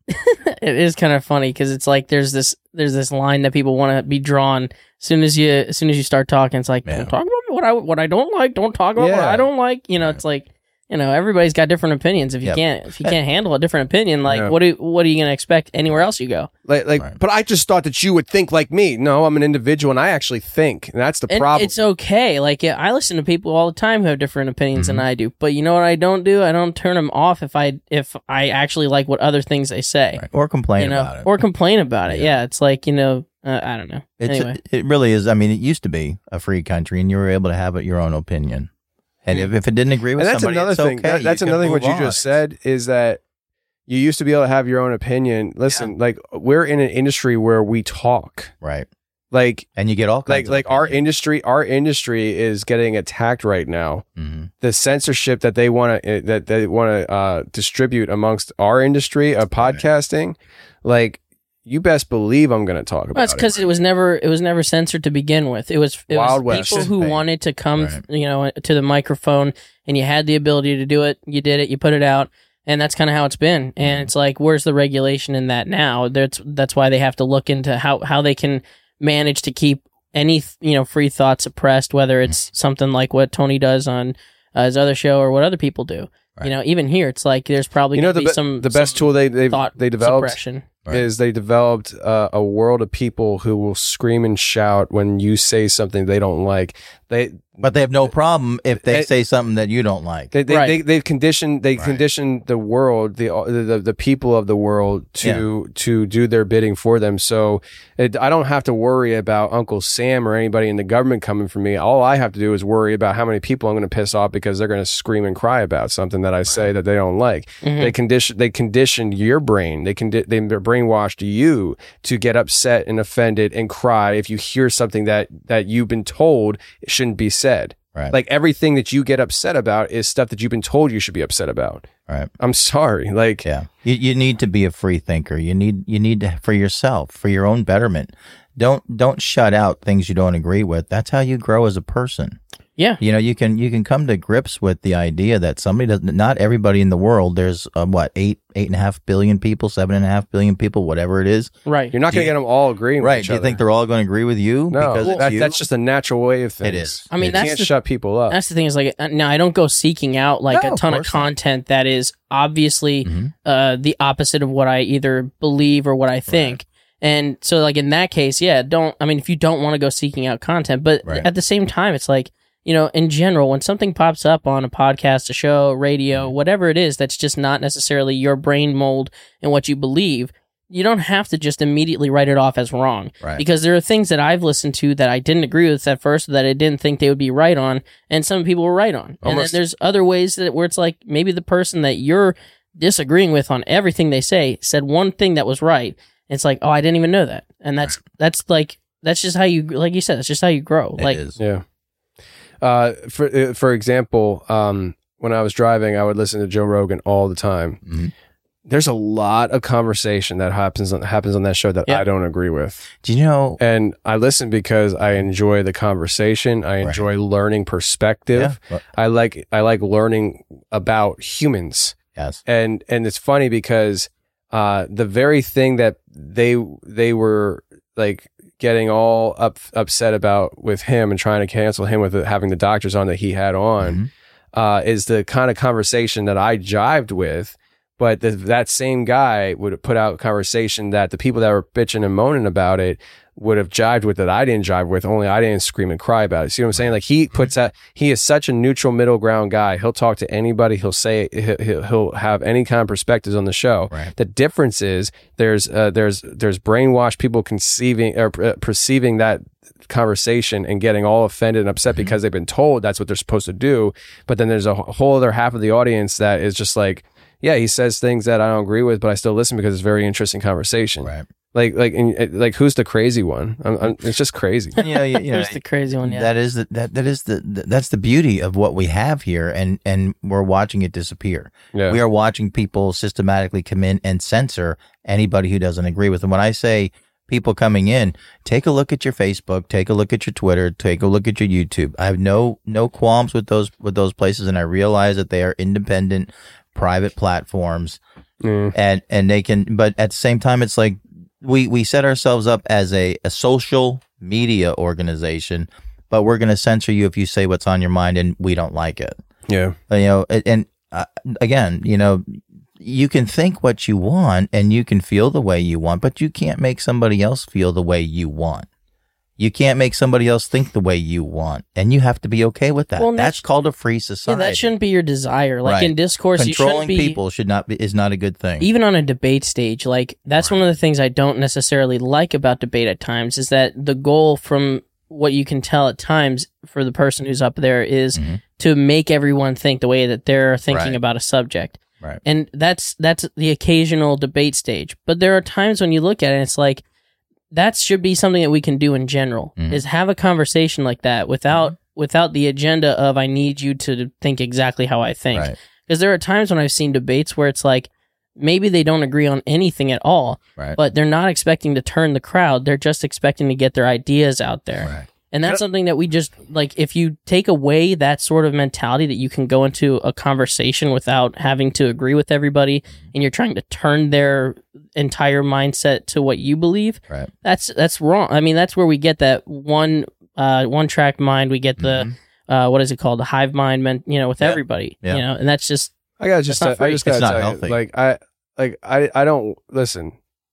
it is kind of funny because it's like there's this there's this line that people want to be drawn. As soon as you as soon as you start talking, it's like Yeah. don't talk about what I what I don't like. Don't talk about what Yeah. I don't like. You know, it's like you know everybody's got different opinions. If you Yep. can't if you can't handle a different opinion, like Yeah. what do what are you gonna expect anywhere else you go? Like, like, Right. but I just thought that you would think like me. No, I'm an individual, and I actually think, and that's the And problem. it's okay. Like yeah, I listen to people all the time who have different opinions Mm-hmm. than I do. But you know what I don't do? I don't turn them off if I if I actually like what other things they say. Right. Or complain you know, about it. or complain about it. Yeah. Yeah, it's like you know, uh, I don't know. It's anyway, it really is. I mean, it used to be a free country, and you were able to have your own opinion. And if, if it didn't agree with and that's somebody, another it's thing. okay. That- that's You can another thing. What move you on. just said is that you used to be able to have your own opinion. Listen, like we're in an industry where we talk. Right. Like, And you get all kinds like, of like our opinions. industry, our industry is getting attacked right now. Mhm. The censorship that they want to that they want to uh, distribute amongst our industry of podcasting, like you best believe I'm going to talk about well, it's it. because it was never it was never censored to begin with. It was it Wild was West. people who Right. wanted to come, Right. you know, to the microphone, and you had the ability to do it. You did it. You put it out, and that's kind of how it's been. And it's like, where's the regulation in that now? That's that's why they have to look into how how they can manage to keep any you know free thought suppressed, whether it's something like what Tony does on uh, his other show or what other people do. Right. You know, even here, it's like there's probably You know gonna the be be- some the best some tool they they thought they developed suppression. Right. is they developed uh, a world of people who will scream and shout when you say something they don't like. They But they have no problem if they It- say something that you don't like. they they, Right. they they've conditioned they Right. conditioned the world the, the the people of the world to to do their bidding for them. So it, I don't have to worry about Uncle Sam or anybody in the government coming for me. All I have to do is worry about how many people I'm going to piss off because they're going to scream and cry about something that I say that they don't like. Mhm. They condition they conditioned your brain. They can they brainwashed you to get upset and offended and cry if you hear something that that you've been told shouldn't be said. Right. Like everything that you get upset about is stuff that you've been told you should be upset about. Right. I'm sorry. Like, Yeah. You you need to be a free thinker. You need you need to for yourself, for your own betterment. Don't don't shut out things you don't agree with. That's how you grow as a person. Yeah. You know, you can you can come to grips with the idea that somebody doesn't. Not everybody in the world. There's um, what eight eight and a half billion people, seven and a half billion people, whatever it is. Right. you're not going to Yeah. get them all agreeing with Right? each Do you other. think they're all going to agree with you? No, because it's that, you? that's just a natural way of things. It is. I mean, you that's can't the- shut people up. That's the thing is like uh, now I don't go seeking out like No, a of ton of course not. content that is obviously Mhm. uh, the opposite of what I either believe or what I think. And so like in that case, yeah, don't I mean if you don't want to go seeking out content, but Right. at the same time it's like, you know, in general when something pops up on a podcast, a show, radio, whatever it is that's just not necessarily your brain mold and what you believe, you don't have to just immediately write it off as wrong. Right. Because there are things that I've listened to that I didn't agree with at first, that I didn't think they would be right on, and some people were right on. And then Almost- there's other ways that where it's like maybe the person that you're disagreeing with on everything they say said one thing that was right. It's like, oh, I didn't even know that, and that's that's like that's just how you, like you said, that's just how you grow. It like, is. Yeah. Uh, for uh, for example, um, when I was driving, I would listen to Joe Rogan all the time. Mhm. There's a lot of conversation that happens on, happens on that show that Yeah. I don't agree with, Do you know? and I listen because I enjoy the conversation. I Right. enjoy learning perspective. Yeah. I like I like learning about humans. Yes. and and it's funny because uh the very thing that they they were like getting all up upset about with him and trying to cancel him with it, having the doctors on that he had on Mhm. uh is the kind of conversation that I jived with, but the, that same guy would put out conversation that the people that were bitching and moaning about it would have jived with that I didn't jive with, only I didn't scream and cry about it. See what I'm saying? Like he puts that, he is such a neutral middle ground guy. He'll talk to anybody. He'll say, he'll, he'll have any kind of perspectives on the show. Right. The difference is there's, uh, there's, there's brainwashed people conceiving or uh, perceiving that conversation and getting all offended and upset because they've been told that's what they're supposed to do. But then there's a wh- whole other half of the audience that is just like, yeah, he says things that I don't agree with, but I still listen because it's a very interesting conversation. Right. Like, like, and, uh, like, who's the crazy one? I'm, I'm, it's just crazy. And, you know, you, you know there's the crazy one. Yeah. that is the, that that is the that's the beauty of what we have here, and and we're watching it disappear. Yeah. We are watching people systematically come in and censor anybody who doesn't agree with them. When I say people coming in, take a look at your Facebook, take a look at your Twitter, take a look at your YouTube. I have no no qualms with those with those places, and I realize that they are independent, private platforms. Mm. and and they can. But at the same time, it's like we we set ourselves up as a, a social media organization, but we're going to censor you if you say what's on your mind and we don't like it. Yeah, you know, and, and uh, again, you know, you can think what you want and you can feel the way you want, but you can't make somebody else feel the way you want. You can't make somebody else think the way you want, and you have to be okay with that. Well, that's, that's called a free Yeah, society. that shouldn't be your desire. Like Right. in discourse, Controlling you shouldn't be, people should not be is not a good thing. even on a debate stage. Like that's Right. one of the things I don't necessarily like about debate at times is that the goal, from what you can tell at times, for the person who's up there is Mhm. to make everyone think the way that they're thinking Right. about a subject. Right. And that's that's the occasional debate stage. But there are times when you look at it and it's like, that should be something that we can do in general, Mhm. is have a conversation like that without Mm-hmm. without the agenda of I need you to think exactly how I think. Right. Because there are times when I've seen debates where it's like, maybe they don't agree on anything at all, Right. but they're not expecting to turn the crowd. They're just expecting to get their ideas out there. Right. And that's something that we just, like, if you take away that sort of mentality that you can go into a conversation without having to agree with everybody and you're trying to turn their entire mindset to what you believe, Right. that's that's wrong. I mean, that's where we get that one uh, one track mind. We get the, Mhm. uh, what is it called? The hive mind, men- you know, with Yeah. everybody, Yeah. you know, and that's just, I gotta just, That's not I free. just gotta It's not tell you, healthy. like I, like I, I don't listen.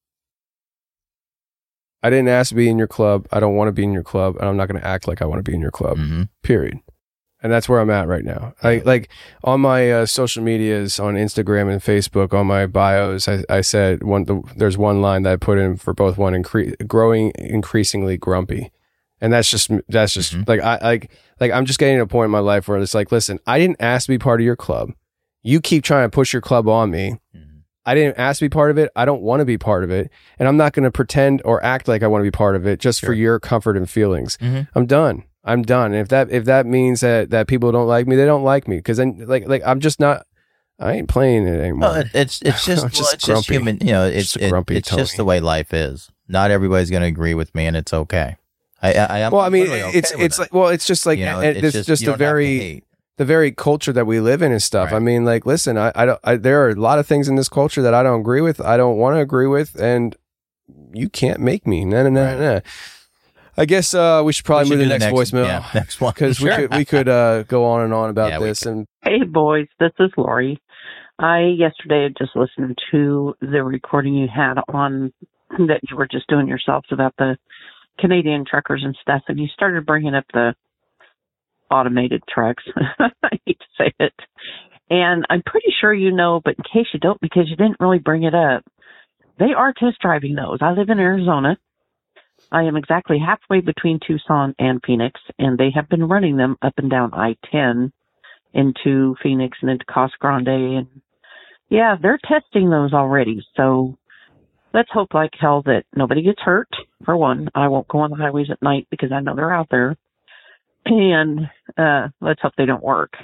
I didn't ask to be in your club. I don't want to be in your club, and I'm not going to act like I want to be in your club. Mhm. Period. And that's where I'm at right now. I like on my uh, social medias, on Instagram and Facebook, on my bios, I, I said one. The, there's one line that I put in for both. One, incre- growing increasingly grumpy, and that's just that's just Mhm. like I like like I'm just getting to a point in my life where it's like, listen, I didn't ask to be part of your club. You keep trying to push your club on me. Mhm. I didn't ask to be part of it. I don't want to be part of it. And I'm not going to pretend or act like I want to be part of it just for Sure. your comfort and feelings. Mhm. I'm done. I'm done. And if that, if that means that, that people don't like me, they don't like me. Cause then like, like I'm just not, I ain't playing it anymore. Well, it, it's it's just I'm well, just it's just grumpy. human. You know, it's Just a it- grumpy it's just Tony. the way life is. Not everybody's going to agree with me, and it's okay. I I, I am. well, I mean, literally okay it's, with it's it. like, well, it's just like, You know, and it's it's just, you the don't have to very, hate. the very culture that we live in and stuff. Right. I mean, like, listen, I, I don't, I, there are a lot of things in this culture that I don't agree with. I don't want to agree with, and you can't make me. No, no, no, Right. no. I guess uh, we should probably We should move to do the next, voicemail Yeah, next one because we Sure. could we could uh, go on and on about Yeah, we this. And Hey, boys, this is Lori. I yesterday had just listened to the recording you had on that you were just doing yourselves about the Canadian truckers and stuff, and you started bringing up the automated trucks. I hate to say it. And I'm pretty sure you know, but in case you don't, because you didn't really bring it up, they are test driving those. I live in Arizona. I am exactly halfway between Tucson and Phoenix, and they have been running them up and down I ten into Phoenix and into Casa Grande. And yeah, they're testing those already. So let's hope like hell that nobody gets hurt. For one, I won't go on the highways at night because I know they're out there. And uh, let's hope they don't work.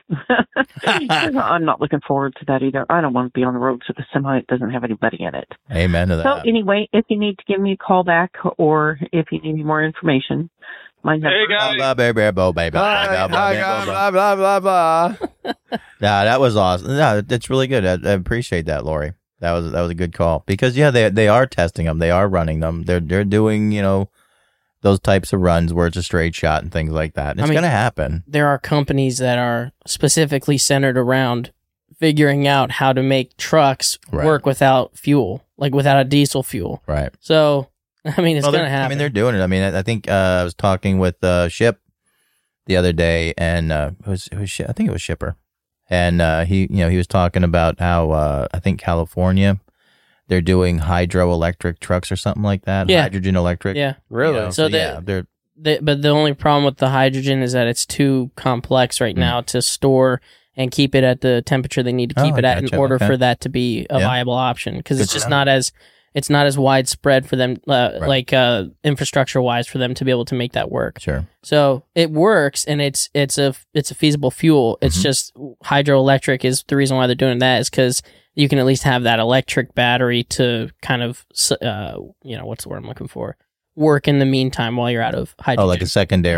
I'm not looking forward to that either. I don't want to be on the road with a semi that doesn't have anybody in it. Amen to So that. anyway, if you need to give me a call back or if you need more information, my number. Hey, guys. Blah, blah, blah, blah, blah, blah, Hi, blah, blah, hi, blah, blah, blah, blah, blah, blah. Nah, that was awesome. No, that's really good. I, I appreciate that, Lori. That was that was a good call because yeah, they they are testing them. They are running them. They're they're doing you know those types of runs where it's a straight shot and things like that. And I it's mean- gonna happen. there are companies that are specifically centered around figuring out how to make trucks Right. work without fuel, like without a diesel fuel. Right. So, I mean, it's Well, going to they're- happen. I mean, they're doing it. I mean, I, I think uh, I was talking with uh, Ship the other day, and uh, it was it was Shi- I think it was Shipper, and uh, he you know he was talking about how uh, I think California they're doing hydroelectric trucks or something like that. Yeah. Hydrogen electric. yeah. Really? You know, So so, they- yeah, they're The, but the only problem with the hydrogen is that it's too complex right Mm. now to store and keep it at the temperature they need to Oh, keep I it at in gotcha. order Okay. for that to be a Yeah. viable option. Because Good it's to just know. not as it's not as widespread for them, uh, Right. like uh, infrastructure wise, for them to be able to make that work. sure. So it works, and it's it's a it's a feasible fuel. It's Mhm. just hydroelectric is the reason why they're doing that is because you can at least have that electric battery to kind of uh, you know what's the word I'm looking for, work in the meantime while you're out of hydrogen. Oh, like a secondary.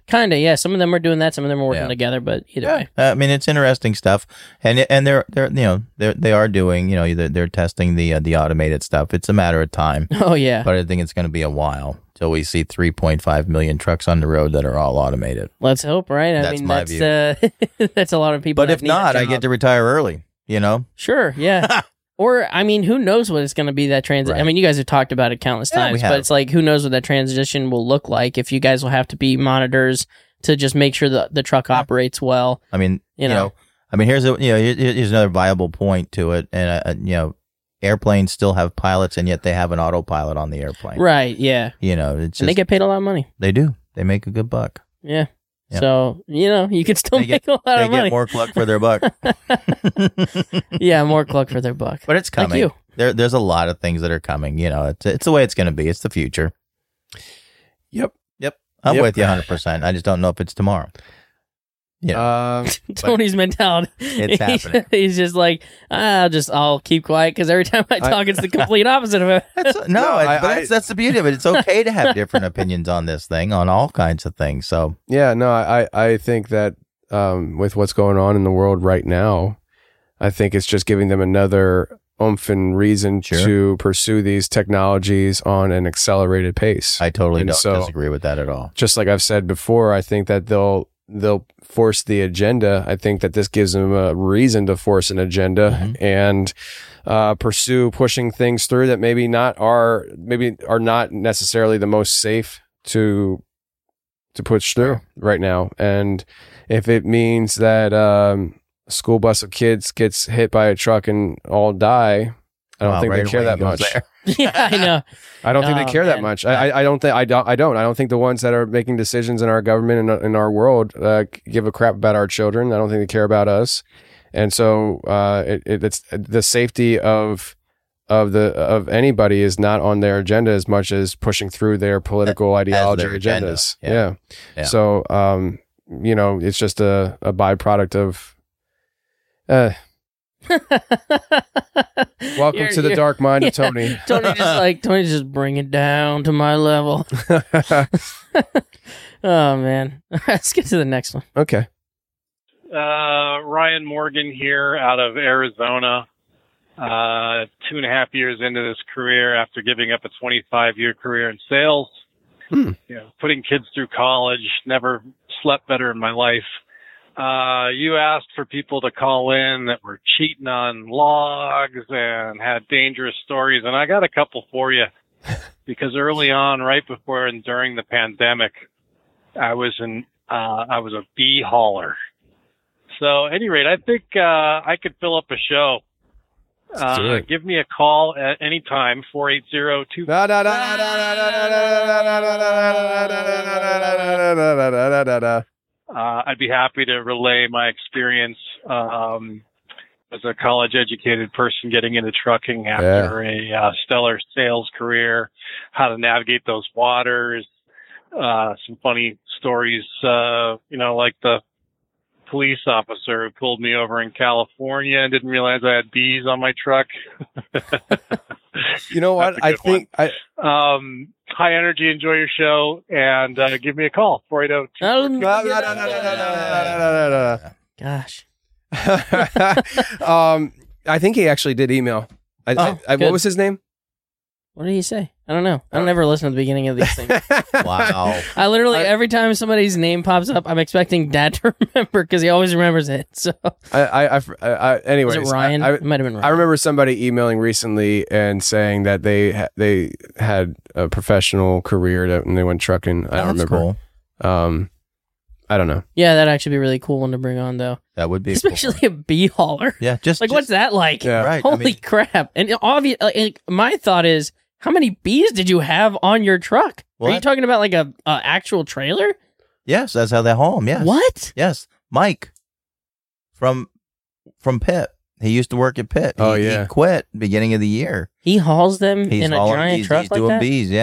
Kind of, yeah. Some of them are doing that. Some of them are working Yeah. together. But either Yeah. way, I mean, it's interesting stuff, and and they're they're you know they're they are doing you know they're, they're testing the uh, the automated stuff. It's a matter of time, oh yeah. but I think it's going to be a while till we see three point five million trucks on the road that are all automated. Let's hope, right? I That's mean, my that's view. uh, that's a lot of people. But that if need a not, I job. get to retire early. You know, Sure, yeah. Or, I mean, who knows what it's going to be, that transition. Right. I mean, you guys have talked about it countless Yeah, we times, have. but it's like, who knows what that transition will look like if you guys will have to be monitors to just make sure that the truck operates well. I mean, You you, know. know, I mean, here's a you know here- here's another viable point to it, and uh, uh, you know, airplanes still have pilots, and yet they have an autopilot on the airplane. Right, yeah. You know, it's And they just, get paid a lot of money. they do. They make a good buck. Yeah. Yep. So, you know, you can still They make get- a lot They of money. get more cluck for their buck. Yeah, more cluck for their buck. But it's Like coming. you. There, there's a lot of things that are coming. You know, it's it's the way it's going to be. It's the future. Yep. Yep. I'm Yep. with you one hundred percent. I just don't know if it's tomorrow. Yeah. Um, Tony's mentality. It's He's- happening. He's just like, I'll just, I'll keep quiet because every time I I- talk, it's the complete opposite of it. That's, no, No, it- I- but I- that's, that's the beauty of it. It's okay to have different opinions on this thing, on all kinds of things. So, yeah, no, I, I think that um, with what's going on in the world right now, I think it's just giving them another oomph and reason Sure. to pursue these technologies on an accelerated pace. I totally And don't so- disagree with that at all. Just like I've said before, I think that they'll they'll force the agenda. I think that this gives them a reason to force an agenda Mhm. and uh, pursue pushing things through that maybe not are maybe are not necessarily the most safe to to push through right now. And if it means that um, a school bus of kids gets hit by a truck and all die, I don't Wow, think right they care away that he goes much. there. Yeah, I know. I don't think Oh, they care that man. much. I, I, I don't think I don't I don't I don't think the ones that are making decisions in our government and in our world uh, give a crap about our children. I don't think they care about us, and so uh, it, it, it's the safety of of the of anybody is not on their agenda as much as pushing through their political ideology their or agenda. agendas. Yeah. Yeah. Yeah. So um, you know, it's just a, a byproduct of. Uh, welcome You're- to the you're- dark mind of yeah. Tony. Tony just like, Tony just bring it down to my level. Oh, man. Let's get to the next one. Okay. Uh, Ryan Morgan here out of Arizona. Uh, two and a half years into this career after giving up a twenty-five year career in sales. Hmm. You know, putting kids through college, never slept better in my life. Uh, you asked for people to call in that were cheating on logs and had dangerous stories, and I got a couple for you because early on, right before and during the pandemic, I was an uh, I was a bee hauler. So, at any rate, I think uh, I could fill up a show. do Uh, it. give me a call at any time, four eight zero two. Da, da, da, da, da, da, da, da, da, da, da, da. Uh, I'd be happy to relay my experience um, as a college-educated person getting into trucking after a uh, stellar sales career, how to navigate those waters, uh, some funny stories, uh, you know, like the police officer who pulled me over in California and didn't realize I had bees on my truck. You know what? That's a I good think I Um, high energy, enjoy your show, and uh, give me a call, four eight zero two. Oh, Da, da, da, da, da, da, da, da, gosh. da. um, I think he actually did email. I, Oh, I, I, good. what was his name? What did he say? I don't know. I don't ever listen to the beginning of these things. Wow. I literally, I- every time somebody's name pops up, I'm expecting Dad to remember because he always remembers it. So, I, I, I, I anyways, was it Ryan? I, I, it might have been Ryan. I remember somebody emailing recently and saying that they ha- they had a professional career that, and they went trucking. I don't That's remember. cool. Um, I don't know. Yeah, that'd actually be a really cool one to bring on, though. That would be a cool Especially one. a bee hauler. Yeah, just Like, just- what's that like? Yeah. right. I Holy mean, crap. And obvious, like, my thought is, how many bees did you have on your truck? Well, Are you that- talking about like a, a actual trailer? yes, that's how they haul them. Yes. What? Yes, Mike from from Pitt. He used to work at Pitt. Oh, He- yeah. he quit beginning of the year. He hauls them He's in a hauling giant bees. truck He's like doing that? bees. Yeah,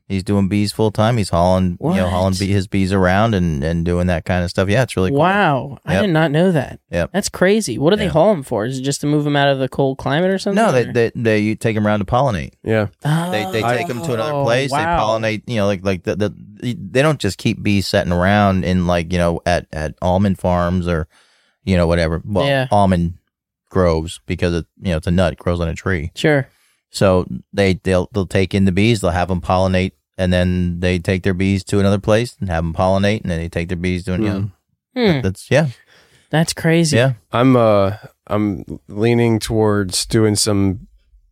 He's doing bees full time. He's hauling, What? you know, hauling bee, his bees around and, and doing that kind of stuff. Yeah, it's really cool. Wow, I Yep. did not know that. Yep. That's crazy. What do they Yeah. haul them for? Is it just to move them out of the cold climate or something? No, they, or- they they you take them around to pollinate. Yeah. They they take them to another Oh, place. They wow. pollinate. You know, like like the, the they don't just keep bees sitting around in like you know at at almond farms or you know whatever. Well, Yeah. almond groves because it you know it's a nut, it grows on a tree. Sure. So they they'll they'll take in the bees. They'll have them pollinate, and then they take their bees to another place and have them pollinate, and then they take their bees to you know. Hmm. That's yeah, That's crazy. yeah. I'm uh I'm leaning towards doing some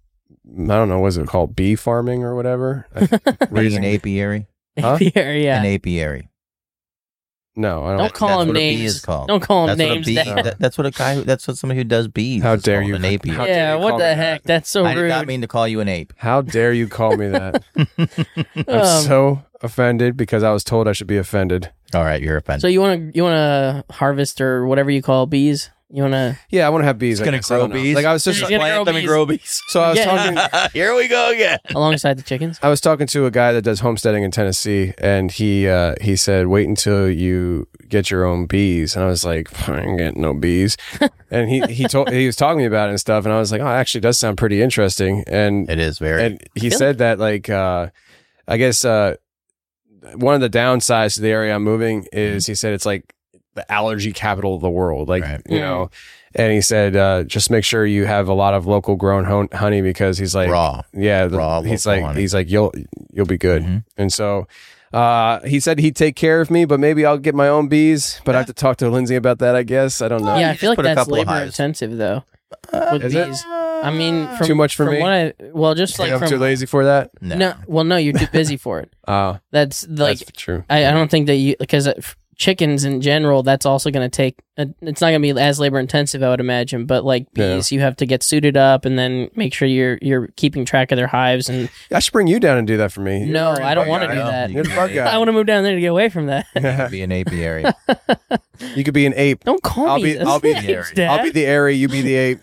I don't know, what's it called? Bee farming or whatever? Raising an apiary, Huh? Apiary, yeah. an apiary. No, I don't Don't call That's him what a bee names. is called. Don't call him That's what a names. bee- Dad. that- that's what a guy. Who, that's what somebody who does bees. How is dare called, you. An apiary. How dare Yeah, you what call the me heck? that? That's so I did rude. not mean to call you an ape. How dare you call me that? I'm Um, so offended because I was told I should be offended. All right, you're offended. So you want to you want to harvest or whatever you call bees? You want to? Yeah, I want to have bees. It's I gonna guess. I grow don't know. bees. Like I was just He's gonna Plant grow them and bees. grow bees. so I was Yeah. talking Here we go again. alongside the chickens. I was talking to a guy that does homesteading in Tennessee, and he uh, he said, "Wait until you get your own bees." And I was like, "I ain't getting no bees." And he he told he was talking to me about it and stuff, and I was like, "Oh, it actually does sound pretty interesting." And It is very. and he feel said that like uh, I guess uh, one of the downsides to the area I'm moving is he said it's like the allergy capital of the world, like Right. you know. And he said, uh, just make sure you have a lot of local grown hon- honey because he's like, Raw. yeah, the- Raw he's local like, honey. he's like, you'll, you'll be good. Mhm. And so, uh, he said he'd take care of me, but maybe I'll get my own bees, but I have to talk to Lindsay about that, I guess. I don't know. Well, yeah, you I feel just like put a that's couple of labor hives. intensive though. With Is it? bees. I mean, from, Too much for from me? What I, well, just like I'm from too lazy for that. No. no, well, no, you're too busy for it. Uh, That's like that's true. I, I don't think that you because chickens in general that's also going to take uh, it's not going to be as labor intensive I would imagine, but like Yeah. bees you have to get suited up and then make sure you're you're keeping track of their hives and I should bring you down and do that for me. You're no already I don't bug want to guy. do know. that. You You're the bug I guy. want to move down there to get away from that. Be an apiary. You could be an ape. Don't call I'll me. be- this. I'll be Thanks, the- Dad. I'll be the airy, you be the ape.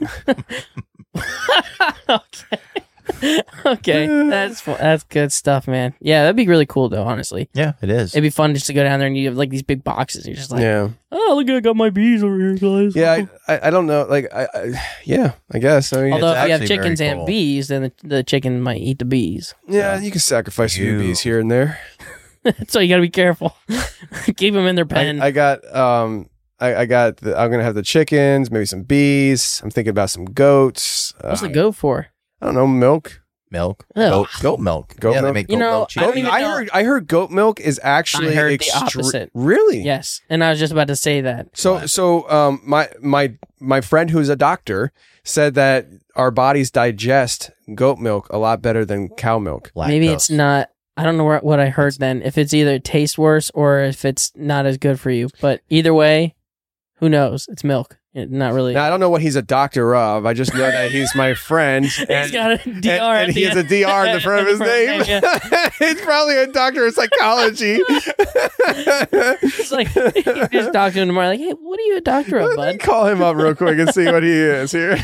okay. Okay, that's fu- that's good stuff, man. Yeah, that'd be really cool though. Honestly, Yeah, it is. it'd be fun just to go down there and you have like these big boxes. And you're just like, Yeah. oh look, I got my bees over here, guys. Yeah, I, I, I don't know. Like, I, I, yeah, I guess. I mean, Although if you have actually very chickens and cool. bees, then the, the chicken might eat the bees. yeah, you can sacrifice a few You. bees here and there. So you got to be careful. Keep them in their pen. I, I got, um, I, I got. The, I'm gonna have the chickens, maybe some bees. I'm thinking about some goats. Uh, What's the go for? I don't know, milk. Milk. Ugh. Goat, goat milk. Goat yeah, milk? they make You goat know, milk cheese. I don't even I know. heard. I heard goat milk is actually I heard the extre- opposite. Really? Yes, and I was just about to say that. So so um my my my friend who's a doctor said that our bodies digest goat milk a lot better than cow milk. Maybe it's Lactose. not. I don't know what, what I heard then. If it's either tastes worse or if it's not as good for you, but either way, who knows? It's milk. It, not really. Now I don't know what he's a doctor of. I just know that he's my friend. He's and- got a D R. and, at and the he has end. a D R in the front of his name. Yeah. It's probably a doctor of psychology. It's like you just talk to him tomorrow, like, hey, what are you a doctor of, bud? Call him up real quick and see what he is here.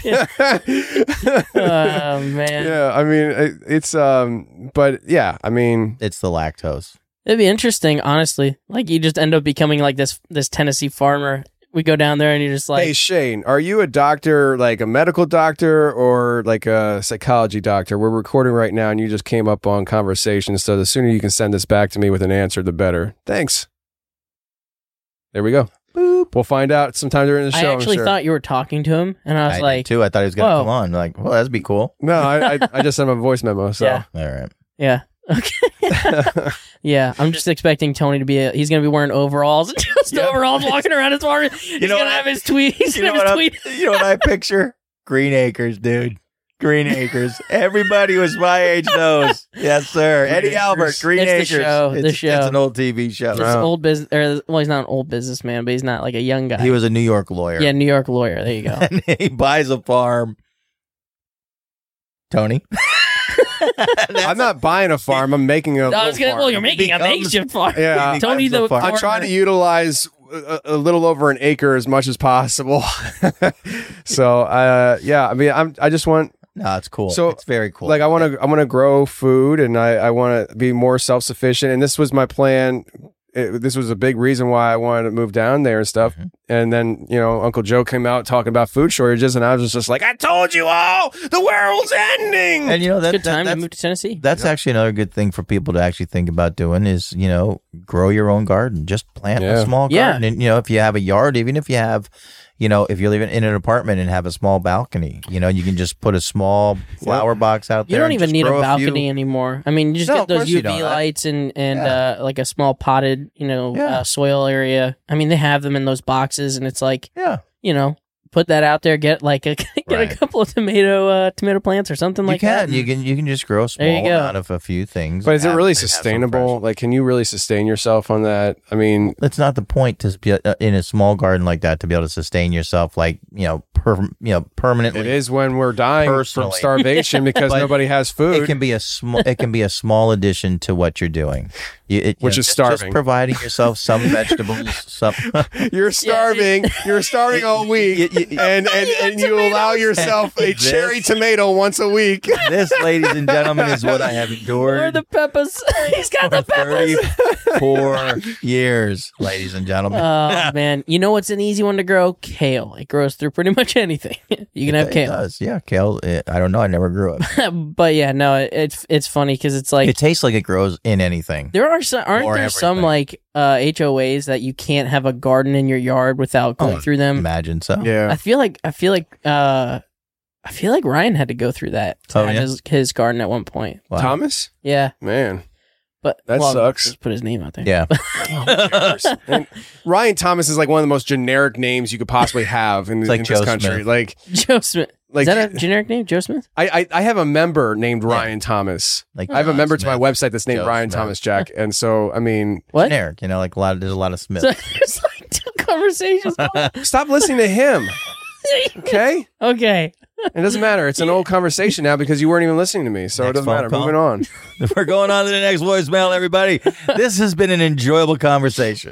Oh man, Yeah, I mean it, it's um, but yeah, I mean It's the lactose. it'd be interesting, honestly. Like you just end up becoming like this this Tennessee farmer. We go down there and you're just like, hey Shane, are you a doctor, like a medical doctor or like a psychology doctor? We're recording right now and you just came up on conversation, so the sooner you can send this back to me with an answer, the better. Thanks. There we go. Boop. We'll find out sometime during the I show. I'm actually sure. thought you were talking to him, and I was I like, did too. I thought he was going to whoa. come on. Like, well, that'd be cool. No, I, I I just sent him a voice memo. So Yeah. All right. yeah, okay, yeah. I'm just expecting Tony to be. A, he's gonna be wearing overalls, just Yep. overalls, walking around his farm. He's know gonna what? have his tweet. He's You know, gonna what have I, his tweet. you know what I picture? Green Acres, dude. Green Acres. Everybody was my age knows. Yes, sir. Green Eddie Acres. Albert, Green It's the Acres. show, the It's, show. it's an old T V show. This Wow. old business, or well, he's not an old businessman, but he's not like a young guy. He was a New York lawyer. yeah, New York lawyer. There you go. And he buys a farm. Tony? I'm not buying a farm. I'm making a. I was little gonna, farm. well, you're making a becomes- makeshift farm. Yeah. He Tony becomes the a farm. I'm trying to utilize a, a little over an acre as much as possible. So, uh, yeah, I mean, I'm. I just want. No, it's cool. So it's very cool. Like I want to, I want to grow food, and I, I want to be more self sufficient. And this was my plan. It, this was a big reason why I wanted to move down there and stuff. Mm-hmm. And then, you know, Uncle Joe came out talking about food shortages, and I was just like, I told you all, the world's ending. And you know, that, good time that, to move to Tennessee. That's yeah. actually another good thing for people to actually think about doing is, you know, grow your own garden. Just plant yeah. a small garden. Yeah. And, you know, if you have a yard, even if you have, you know, if you're living in an apartment and have a small balcony, you know, you can just put a small flower yep. box out there. You don't even need a balcony a anymore. I mean, you just no, get those U V you lights and, and yeah. uh, like a small potted, you know, yeah. uh, soil area. I mean, they have them in those boxes, and it's like, yeah, you know, put that out there, get like a get right. a couple of tomato uh, tomato plants or something you like can. that. You can you can just grow a small amount of a few things. But is it really sustainable? Like, can you really sustain yourself on that? I mean, it's not the point to be uh, in a small garden like that to be able to sustain yourself, like, you know, per, you know, permanently. It is when we're dying personally. from starvation because nobody has food. It can be a small. It can be a small addition to what you're doing. You, it, Which you know, is just, starving. Just providing yourself some vegetables. Some you're starving. You're starving all week, you, you, and and, and you allow yourself a this, cherry tomato once a week. This, ladies and gentlemen, is what I have endured. Where are the peppers? He's got the peppers. thirty-four years, ladies and gentlemen. Oh man, you know what's an easy one to grow? Kale. It grows through pretty much anything. You can have it kale. Does. Yeah, kale. It, I don't know. I never grew it. But yeah, no, it, it's it's funny because it's like it tastes like it grows in anything. There are some, aren't there everything. some like uh, H O As that you can't have a garden in your yard without going oh, through them? Imagine so. Yeah, I feel like I feel like uh, I feel like Ryan had to go through that to oh, have yeah? his, his garden at one point. Wow. Thomas? Yeah, man. But that well, sucks. Just put his name out there. Yeah. oh, Ryan Thomas is like one of the most generic names you could possibly have in, like in Joe this country. Smith. Like Joe Smith. Like, is that a generic name, Joe Smith? I I, I have a member named Ryan yeah. Thomas. Like I have a member Smith. to my website that's named Joe Ryan Smith. Thomas Jack, and so I mean, what? Generic, you know, like a lot. Of, there's a lot of Smiths. So there's like two conversations. Stop listening to him. Okay. Okay. It doesn't matter. It's an old conversation now because you weren't even listening to me, so next it doesn't matter. Call. Moving on. We're going on to the next voicemail, everybody. This has been an enjoyable conversation.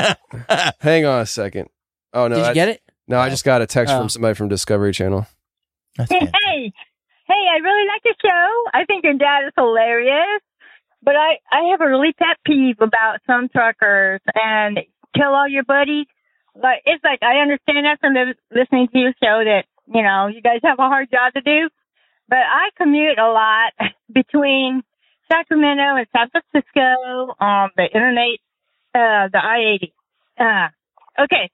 Hang on a second. Oh no! Did you get it? No, I just got a text oh. from somebody from Discovery Channel. Hey, hey, hey! I really like the show. I think your dad is hilarious. But I, I have a really pet peeve about some truckers and kill all your buddies. But it's like I understand that from listening to your show that, you know, you guys have a hard job to do. But I commute a lot between Sacramento and San Francisco on the interstate, uh, the I eighty. Uh, okay.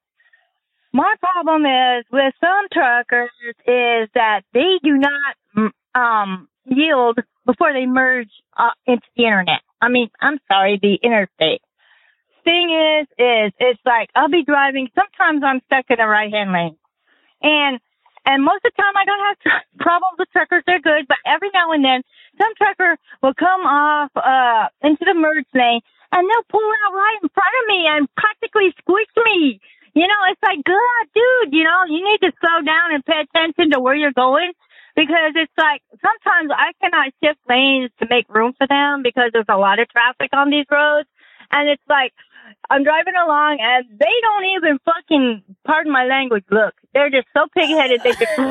My problem is with some truckers is that they do not um, yield before they merge uh, into the internet. I mean, I'm sorry, the interstate. Thing is, is it's like I'll be driving. Sometimes I'm stuck in the right-hand lane, and and most of the time I don't have tr- problems with truckers. They're good, but every now and then some trucker will come off uh into the merge lane and they'll pull out right in front of me and practically squish me. You know, it's like, God, dude, you know, you need to slow down and pay attention to where you're going, because it's like sometimes I cannot shift lanes to make room for them because there's a lot of traffic on these roads, and it's like I'm driving along and they don't even fucking, pardon my language, look. They're just so pig-headed they just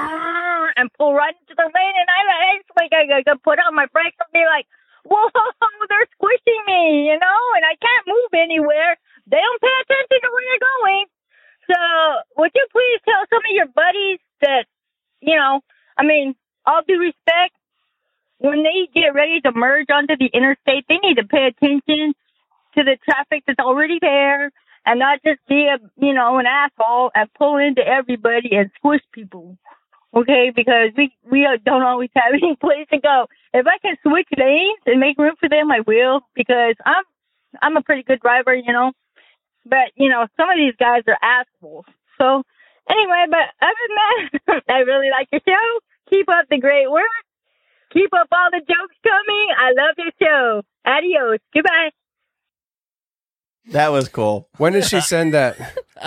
and pull right into the lane, and I, it's like I gotta put on my brakes and be like, whoa, they're squishing me, you know, and I can't move anywhere. They don't pay attention to where you're going. So would you please tell some of your buddies that, you know, I mean, all due respect, when they get ready to merge onto the interstate, they need to pay attention to the traffic that's already there and not just be a, you know, an asshole and pull into everybody and squish people. Okay, because we we don't always have any place to go. If I can switch lanes and make room for them, I will, because I'm I'm a pretty good driver, you know. But, you know, some of these guys are assholes. So, anyway, but other than that, I really like your show. Keep up the great work. Keep up all the jokes coming. I love your show. Adios. Goodbye. That was cool. When did she send that?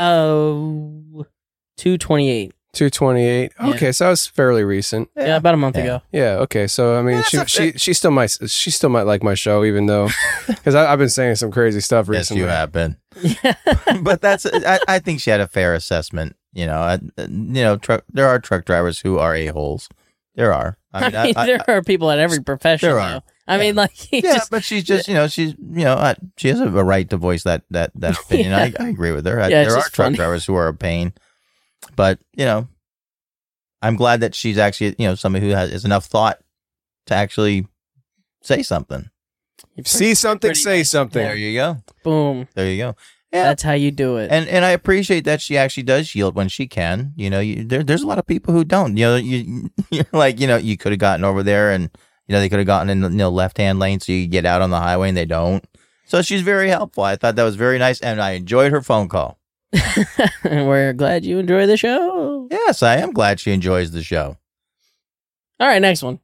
Oh, two twenty-eight. two twenty-eight. Yeah. Okay, so that was fairly recent. Yeah, about a month Yeah. ago. Yeah. Okay. So I mean, Yeah, she that's she she still might she still might like my show, even though because I've been saying some crazy stuff Yes, recently. you have been. But that's. I, I think she had a fair assessment. You know, I, you know, truck. There are truck drivers who are a holes. There are. I mean, I mean I, I, there are people at every profession. There are. Though. I yeah. mean, like, yeah, just, but she's just, you know, she's, you know, uh, she has a right to voice that that that opinion. yeah. I, I agree with her. I, yeah, there are truck funny. drivers who are a pain, but you know, I'm glad that she's actually, you know, somebody who has, has enough thought to actually say something. See something, say something. There you go. Boom. There you go. Yeah. That's how you do it. And and I appreciate that she actually does yield when she can. You know, you, there there's a lot of people who don't. You know, you you're like, you know, you could have gotten over there, and you know they could have gotten in the you know, left hand lane so you could get out on the highway, and they don't. So she's very helpful. I thought that was very nice, and I enjoyed her phone call. And we're glad you enjoy the show. Yes, I am glad she enjoys the show. All right, next one.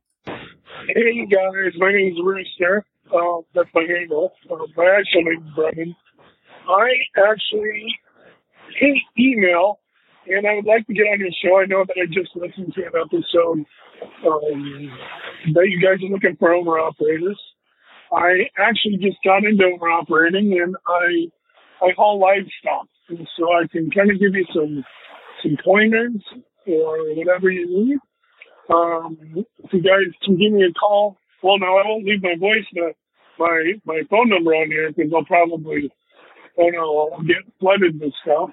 Hey guys, my name's Rooster. Uh, that's my handle. Uh, my actual name is Brennan. I actually hate email, and I would like to get on your show. I know that I just listened to an episode um, that you guys are looking for owner operators. I actually just got into owner operating, and I I haul livestock, and so I can kind of give you some some pointers or whatever you need. Um, if you guys can give me a call, well, no, I won't leave my voice, my my phone number on here because I'll probably. Oh no, I'll get flooded with stuff.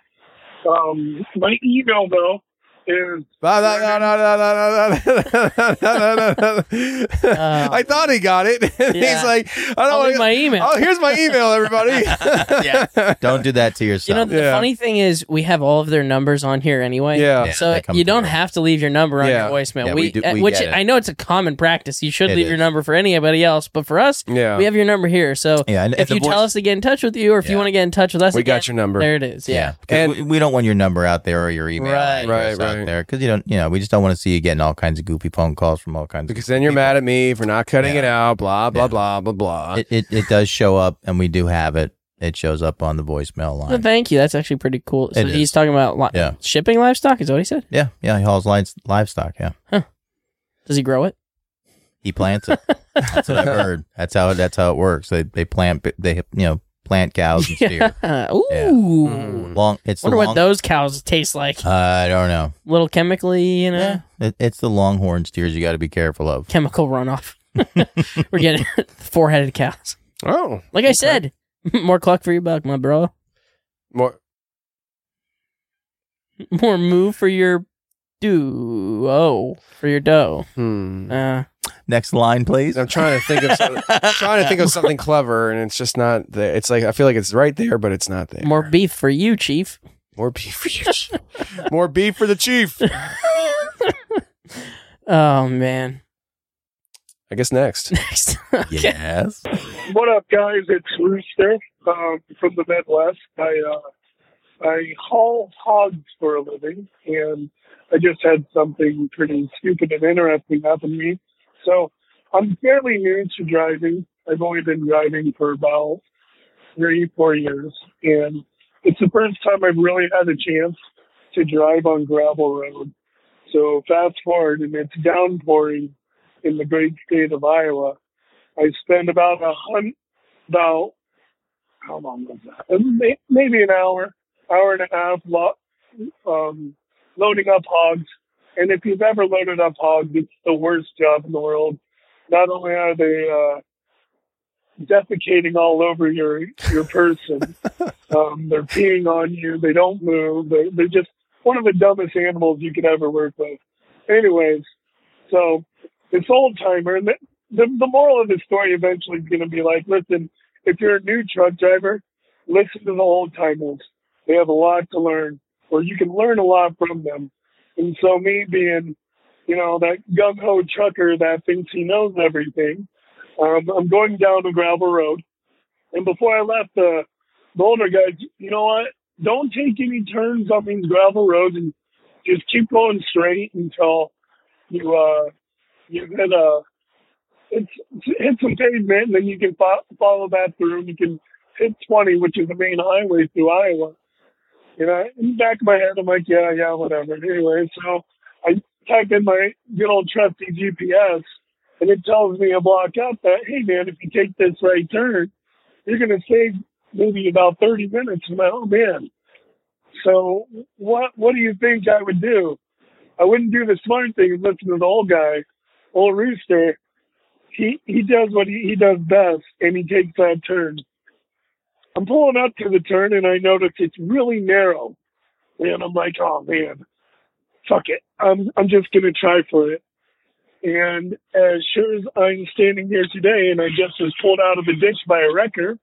Um, my email though is no, no, no, no, no, no, no, no, no, no. Uh, I thought he got it. And yeah. He's like, I don't want my email. Oh, here's my email, everybody. Yeah, don't do that to yourself. You know, the yeah. funny thing is, we have all of their numbers on here anyway. Yeah, yeah so you don't through. have to leave your number on yeah. your voicemail. Yeah, we, we do, we which get it. I know it's a common practice. You should It leave is. your number for anybody else, but for us, yeah. we have your number here. So yeah, and if, if the you voice- tell us to get in touch with you, or if Yeah. you want to get in touch with us, we again, got your number. There it is. Yeah, Yeah, And- and we, we don't want your number out there or your email Right. address Right, out right. there because you don't, you know, we just don't want to see you getting all kinds of goofy phone calls from all kinds. Because of then you're people. mad at me for not cutting Yeah. it out. Blah blah Yeah. blah blah blah. It, it it does show up, and we do have it. It shows up on the voicemail line. well, thank you. That's actually pretty cool. So It he's is. talking about li- Yeah. shipping livestock. Is that what he said? Yeah, yeah, he hauls li- livestock. Yeah, Does he grow it? he plants it. That's what I've heard. That's how that's how it works. They they plant they you know plant cows and steer. Ooh. Mm. Long. It's Wonder the what long, those cows taste like. uh, I don't know. Little chemically, you know, Yeah, it, it's the longhorn steers you got to be careful of. chemical runoff. We're getting four-headed cows. Oh, Like I said, more cluck for your buck, my bro. more. More move for your do. Oh, for your dough. Hmm. Uh, Next line, please. I'm trying to think of something, trying to think of something clever, and it's just not there. It's like I feel like it's right there, but it's not there. more beef for you, Chief. More beef for you. More beef for the chief. Oh man. I guess next. Next. Yes. what up, guys? It's Rooster um, from the Midwest. I uh, I haul hogs for a living, and I just had something pretty stupid and interesting happen to me. So I'm fairly new to driving. I've only been driving for about three, four years, and it's the first time I've really had a chance to drive on gravel road. So fast forward, and it's downpouring in the great state of Iowa. I spent about a hundred, about, how long was that? May- Maybe an hour, hour and a half lo- um, loading up hogs. And if you've ever loaded up hogs, it's the worst job in the world. Not only are they uh, defecating all over your your person, um, they're peeing on you. They don't move. They're, they're just one of the dumbest animals you could ever work with. Anyways, so this old timer, the, the, the moral of the story eventually is going to be like, listen, if you're a new truck driver, listen to the old timers. They have a lot to learn, or you can learn a lot from them. And so me being, you know, that gung-ho trucker that thinks he knows everything, um, I'm going down a gravel road. And before I left, the, the older guy, you know what? Don't take any turns on these gravel roads and just keep going straight until you, uh, you hit a, it's, hit some pavement, and then you can fo- follow that through, and you can hit twenty, which is the main highway through Iowa. You know, in the back of my head, I'm like, yeah, yeah, whatever. Anyway, so I type in my good old trusty G P S, and it tells me a block up that, hey, man, if you take this right turn, you're going to save maybe about thirty minutes. I'm like, oh, man. So what what do you think I would do? I wouldn't do the smart thing and listen to the old guy, old Rooster. He he does what he, he does best, and he takes that turn. I'm pulling up to the turn, and I notice it's really narrow. And I'm like, oh, man, fuck it. I'm I'm just going to try for it. And as sure as I'm standing here today, and I just was pulled out of the ditch by a wrecker,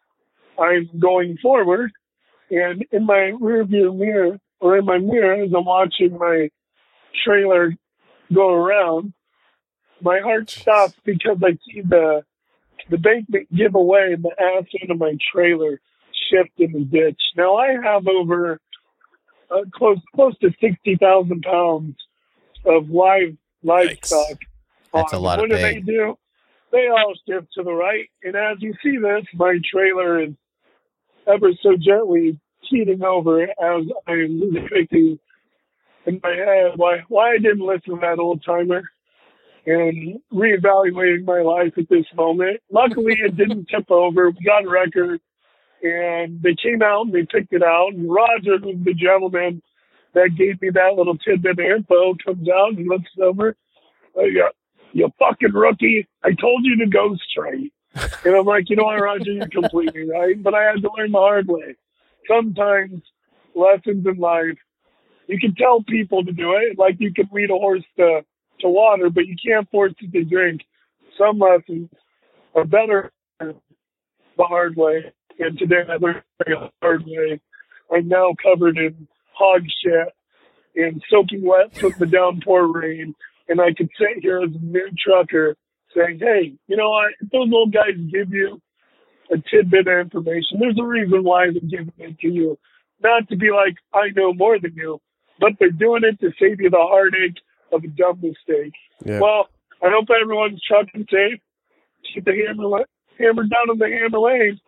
I'm going forward, and in my rearview mirror, or in my mirror, as I'm watching my trailer go around, my heart stops because I see the the embankment give away and the ass end of my trailer shift in the ditch. Now I have over uh, close close to sixty thousand pounds of live livestock. That's a lot what of do pay. they do? They all shift to the right, and as you see this, my trailer is ever so gently heating over as I'm thinking in my head why why I didn't listen to that old timer, and reevaluating my life at this moment. Luckily, it didn't tip over. We got a record, and they came out and they picked it out. And Roger, who's the gentleman that gave me that little tidbit of info, comes out and looks over. Oh, yeah, you fucking rookie! I told you to go straight. And I'm like, you know what, Roger, you're completely right. But I had to learn the hard way. Sometimes lessons in life, you can tell people to do it, like you can lead a horse to, to water, but you can't force it to drink. Some lessons are better the hard way. And today I learned the hard way. I'm now covered in hog shit and soaking wet from the downpour rain. And I could sit here as a new trucker saying, hey, you know what? If those old guys give you a tidbit of information, there's a reason why they're giving it to you. Not to be like, I know more than you, but they're doing it to save you the heartache of a dumb mistake. Yeah. Well, I hope everyone's trucking safe. Keep the hammer, hammer down on the hammer lane.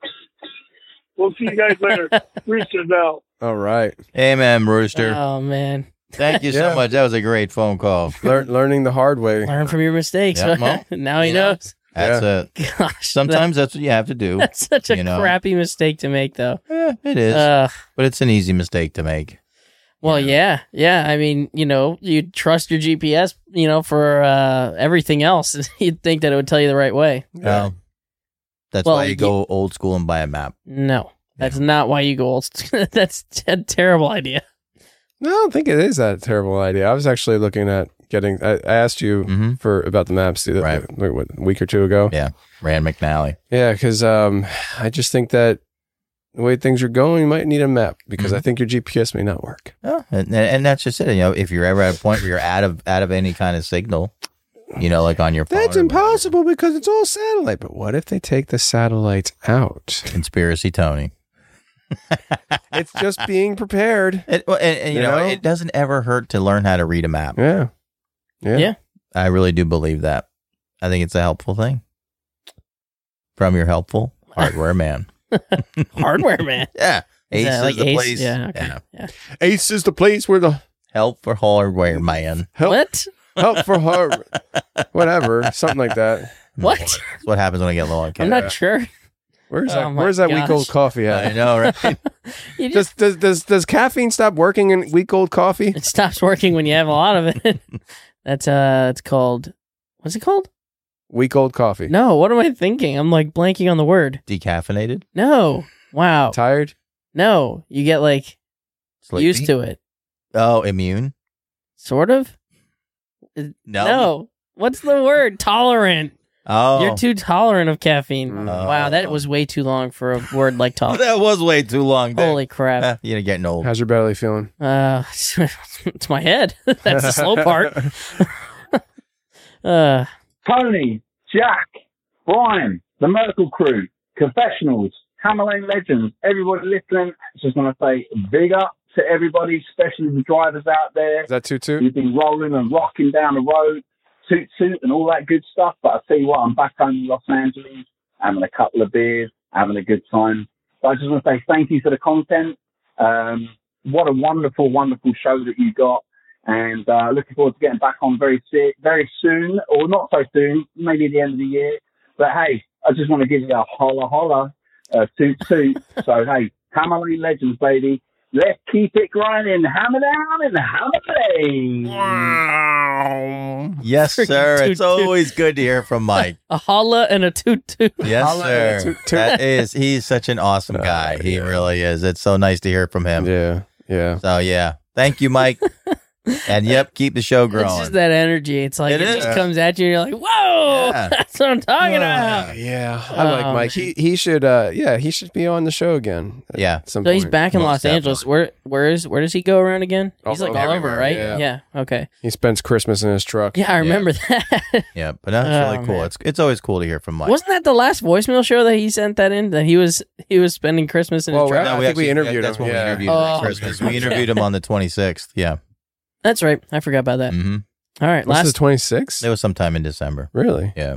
We'll see you guys later. Rooster's out. All right. Amen, Rooster. Oh, man. Thank you Yeah. so much. That was a great phone call. Learn, learning the hard way. Learn from your mistakes. Yeah, well, now he you know, knows. That's Yeah. it. Gosh, Sometimes that's what you have to do. that's such a you know? crappy mistake to make, though. Yeah, it is. Uh, but it's an easy mistake to make. well, yeah, yeah. I mean, you know, you trust your G P S, you know, for uh, everything else. You'd think that it would tell you the right way. Yeah. That's Well, why you you- go old school and buy a map. No, that's not why you go old. That's a terrible idea. No, I don't think it is that terrible idea. I was actually looking at getting. I, I asked you Mhm. for about the maps the, Right. like, what, a week or two ago. Yeah. Rand McNally. Yeah, because um, I just think that the way things are going, you might need a map because Mhm. I think your G P S may not work. Oh, and, and that's just it. You know, if you're ever at a point where you're out of out of any kind of signal, you know, like on your phone. That's or impossible because it's all satellite. But what if they take the satellites out? Conspiracy Tony. It's just being prepared. It, well, and, and, you, You know, know? it doesn't ever hurt to learn how to read a map. Yeah. Yeah. Yeah. I really do believe that. I think it's a helpful thing. From your helpful hardware man. Hardware man. Yeah. Is Ace that is like the Ace? place. Yeah, okay. Yeah. Yeah. Ace is the place where the Help for hardware man. help What? help for her, whatever, something like that. What? That's what happens when I get low on I'm camera. not sure. Where's Oh that? my Where's that week old gosh. coffee I at? know, right? You just, Does, does does does caffeine stop working in week old coffee? it stops working when you have a lot of it. That's uh, it's called. What's it called? Week old coffee. No, what am I thinking? I'm like blanking on the word. Decaffeinated? No. Wow. Tired? No, you get like Sleepy? used to it, Oh, immune? sort of. No. No. What's the word? Tolerant. Oh. You're too tolerant of caffeine. Mm. Wow, that was way too long for a word like Oh, tolerant. that was way too long. There. Holy crap. Ah, you're getting old. How's your belly feeling? Uh, it's my head. That's the slow part. uh, Tony, Jack, Brian, the Merkle crew, Confessionals, Hammerlane Legends, everybody listening, just want to say big up to everybody, especially the drivers out there. Is that toot toot? You've been rolling and rocking down the road, toot toot and all that good stuff. But I tell you what, I'm back home in Los Angeles, having a couple of beers, having a good time. But I just want to say thank you for the content. Um, what a wonderful, wonderful show that you got. And uh, looking forward to getting back on very si- very soon, or not so soon, maybe at the end of the year. But hey, I just want to give you a holla holla, uh, toot toot. So hey, Hammerlane Legends, baby. Let's keep it grinding. Hammer down and hammer play. Wow. Yes, Freaking sir. toot It's toot. always good to hear from Mike. A holla and a toot toot. Yes, Holla and a sir. toot toot. That is, he's such an awesome guy. He really is. It's so nice to hear from him. Yeah, yeah. So, yeah. Thank you, Mike. And, yep, keep the show growing. It's just that energy. It's like It it, is. just comes at you and you're like, whoa, Yeah. that's what I'm talking about. Yeah, I like Oh, Mike. He he should. Uh, yeah, he should be on the show again. at Yeah. some So he's point. back in Most Los Angeles. Where where is where does he go around again? He's All like all over, everywhere, right? yeah. Okay. He spends Christmas in his truck. Yeah, I remember that. Yeah, but that's Oh, really cool. man. It's it's always cool to hear from Mike. Wasn't that the last voicemail show that he sent that in? That he was he was spending Christmas in his Well, truck? I think we interviewed That's him, when yeah. we interviewed Oh, him at Christmas. We interviewed him on the twenty-sixth. Yeah. That's right. I forgot about that. Mm-hmm. All right, What's the last. twenty-sixth? It was sometime in December. Really? Yeah.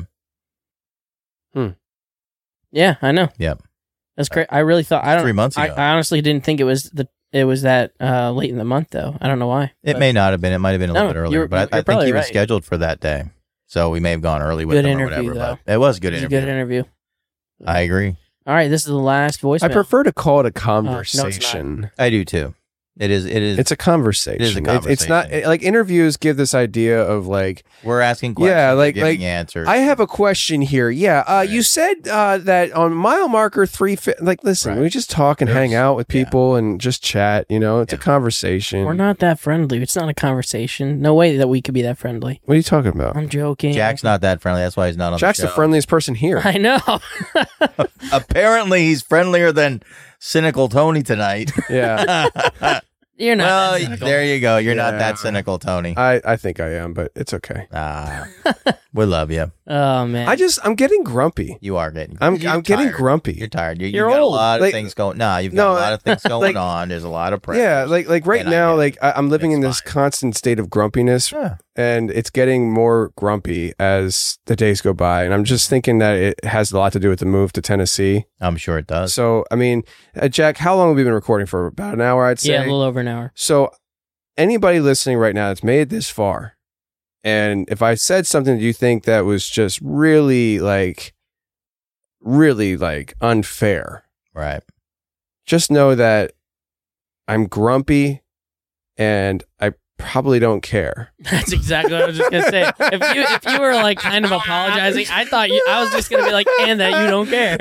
Yeah, I know. Yep. That's great. I really thought I don't. Three months I, ago. I honestly didn't think it was the it was that uh, late in the month though. I don't know why. It but- may not have been. It might have been a little No, bit earlier, you're- but I, you're I think probably he was right. scheduled for that day. So we may have gone early with Good him or interview, whatever. But it was a good It was a interview. good interview. I agree. All right, this is the last voicemail. I prefer to call it a Oh, not. conversation. I do too. It is. It is. It's a conversation. It is a It- it's not conversation. like interviews give this idea of like We're asking questions. yeah, like giving like answers. I have a question here. Yeah, uh, you said uh, that on mile marker three. Fi- like, listen, Right. we just talk and hang There's- out with people and just chat. You know, it's a Yeah. conversation. We're not that friendly. It's not a conversation. No way that we could be that friendly. What are you talking about? I'm joking. Jack's not that friendly. That's why he's not on Jack's the the show. friendliest person here. I know. Apparently, he's friendlier than cynical Tony tonight. Yeah, You're not. well, that cynical. there you go. You're not Yeah. that cynical, Tony. I I think I am, but it's okay. Ah, we love you. Oh man. I just I'm getting grumpy. You are getting. I'm you're I'm getting tired. grumpy. You're tired. You, You're you've got old. a lot of Like- things going. No, you've got No, a lot of things going like- on. There's a lot of pressure. Yeah, like like right And I now, get it. like I, I'm living It's in this fine. constant state of grumpiness, Yeah. and it's getting more grumpy as the days go by. And I'm just thinking that it has a lot to do with the move to Tennessee. I'm sure it does. So, I mean, uh, Jack, how long have we been recording for? About an hour, I'd say. yeah, a little over an hour. So, anybody listening right now that's made it this far, and if I said something that you think that was just really like, really like unfair, Right. just know that I'm grumpy and I probably don't care. That's exactly what I was just gonna say. If you if you were like kind of apologizing, I thought you I was just gonna be like, and that you don't care.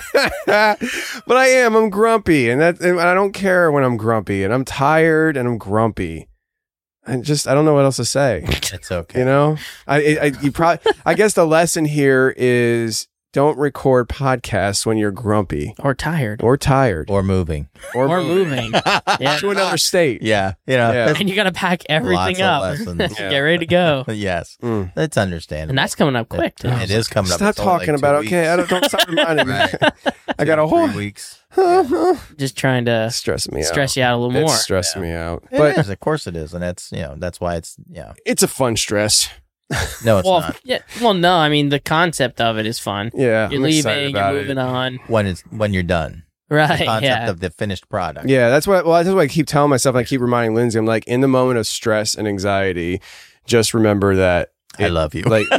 But I am. I'm grumpy, and that and I don't care when I'm grumpy, and I'm tired, and I'm grumpy. I just I don't know what else to say. It's okay. You know, I, I you probably I guess the lesson here is don't record podcasts when you're grumpy Or tired. or tired Or moving. or, Or moving. Yeah. to another state. Yeah. You know. Yeah. And you gotta pack everything Lots of up. lessons. Get ready to go. Yes. Mm. That's understandable. And that's coming up quick. too. It is coming up. Stop It's only talking like two about it. Okay, I weeks. don't, don't stop reminding me. Right. I got a Two, whole three weeks. Just trying to stressing me out. stress you out a little more. It's stressing me out. It But is, of course it is, and that's you know that's why it's yeah. it's a fun stress. No, it's Well, not. yeah. Well, no. I mean, the concept of it is fun. Yeah, You're I'm excited leaving. You're about moving it. on. When it's when you're done. Right. The concept Yeah. of the finished product. Yeah, that's what. Well, that's what I keep telling myself. And I keep reminding Lindsay. I'm like, in the moment of stress and anxiety, just remember that I love you. Like,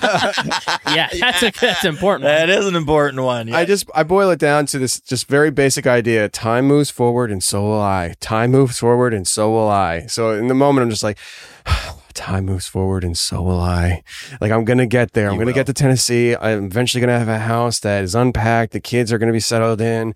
yeah. That's a that's important. one. That is an important one. I just I boil it down to this just very basic idea. Time moves forward, and so will I. Time moves forward, and so will I. So in the moment, I'm just like, time moves forward, and so will I. Like I'm gonna get there. I'm You gonna will. get to Tennessee. I'm eventually gonna have a house that is unpacked. The kids are gonna be settled in.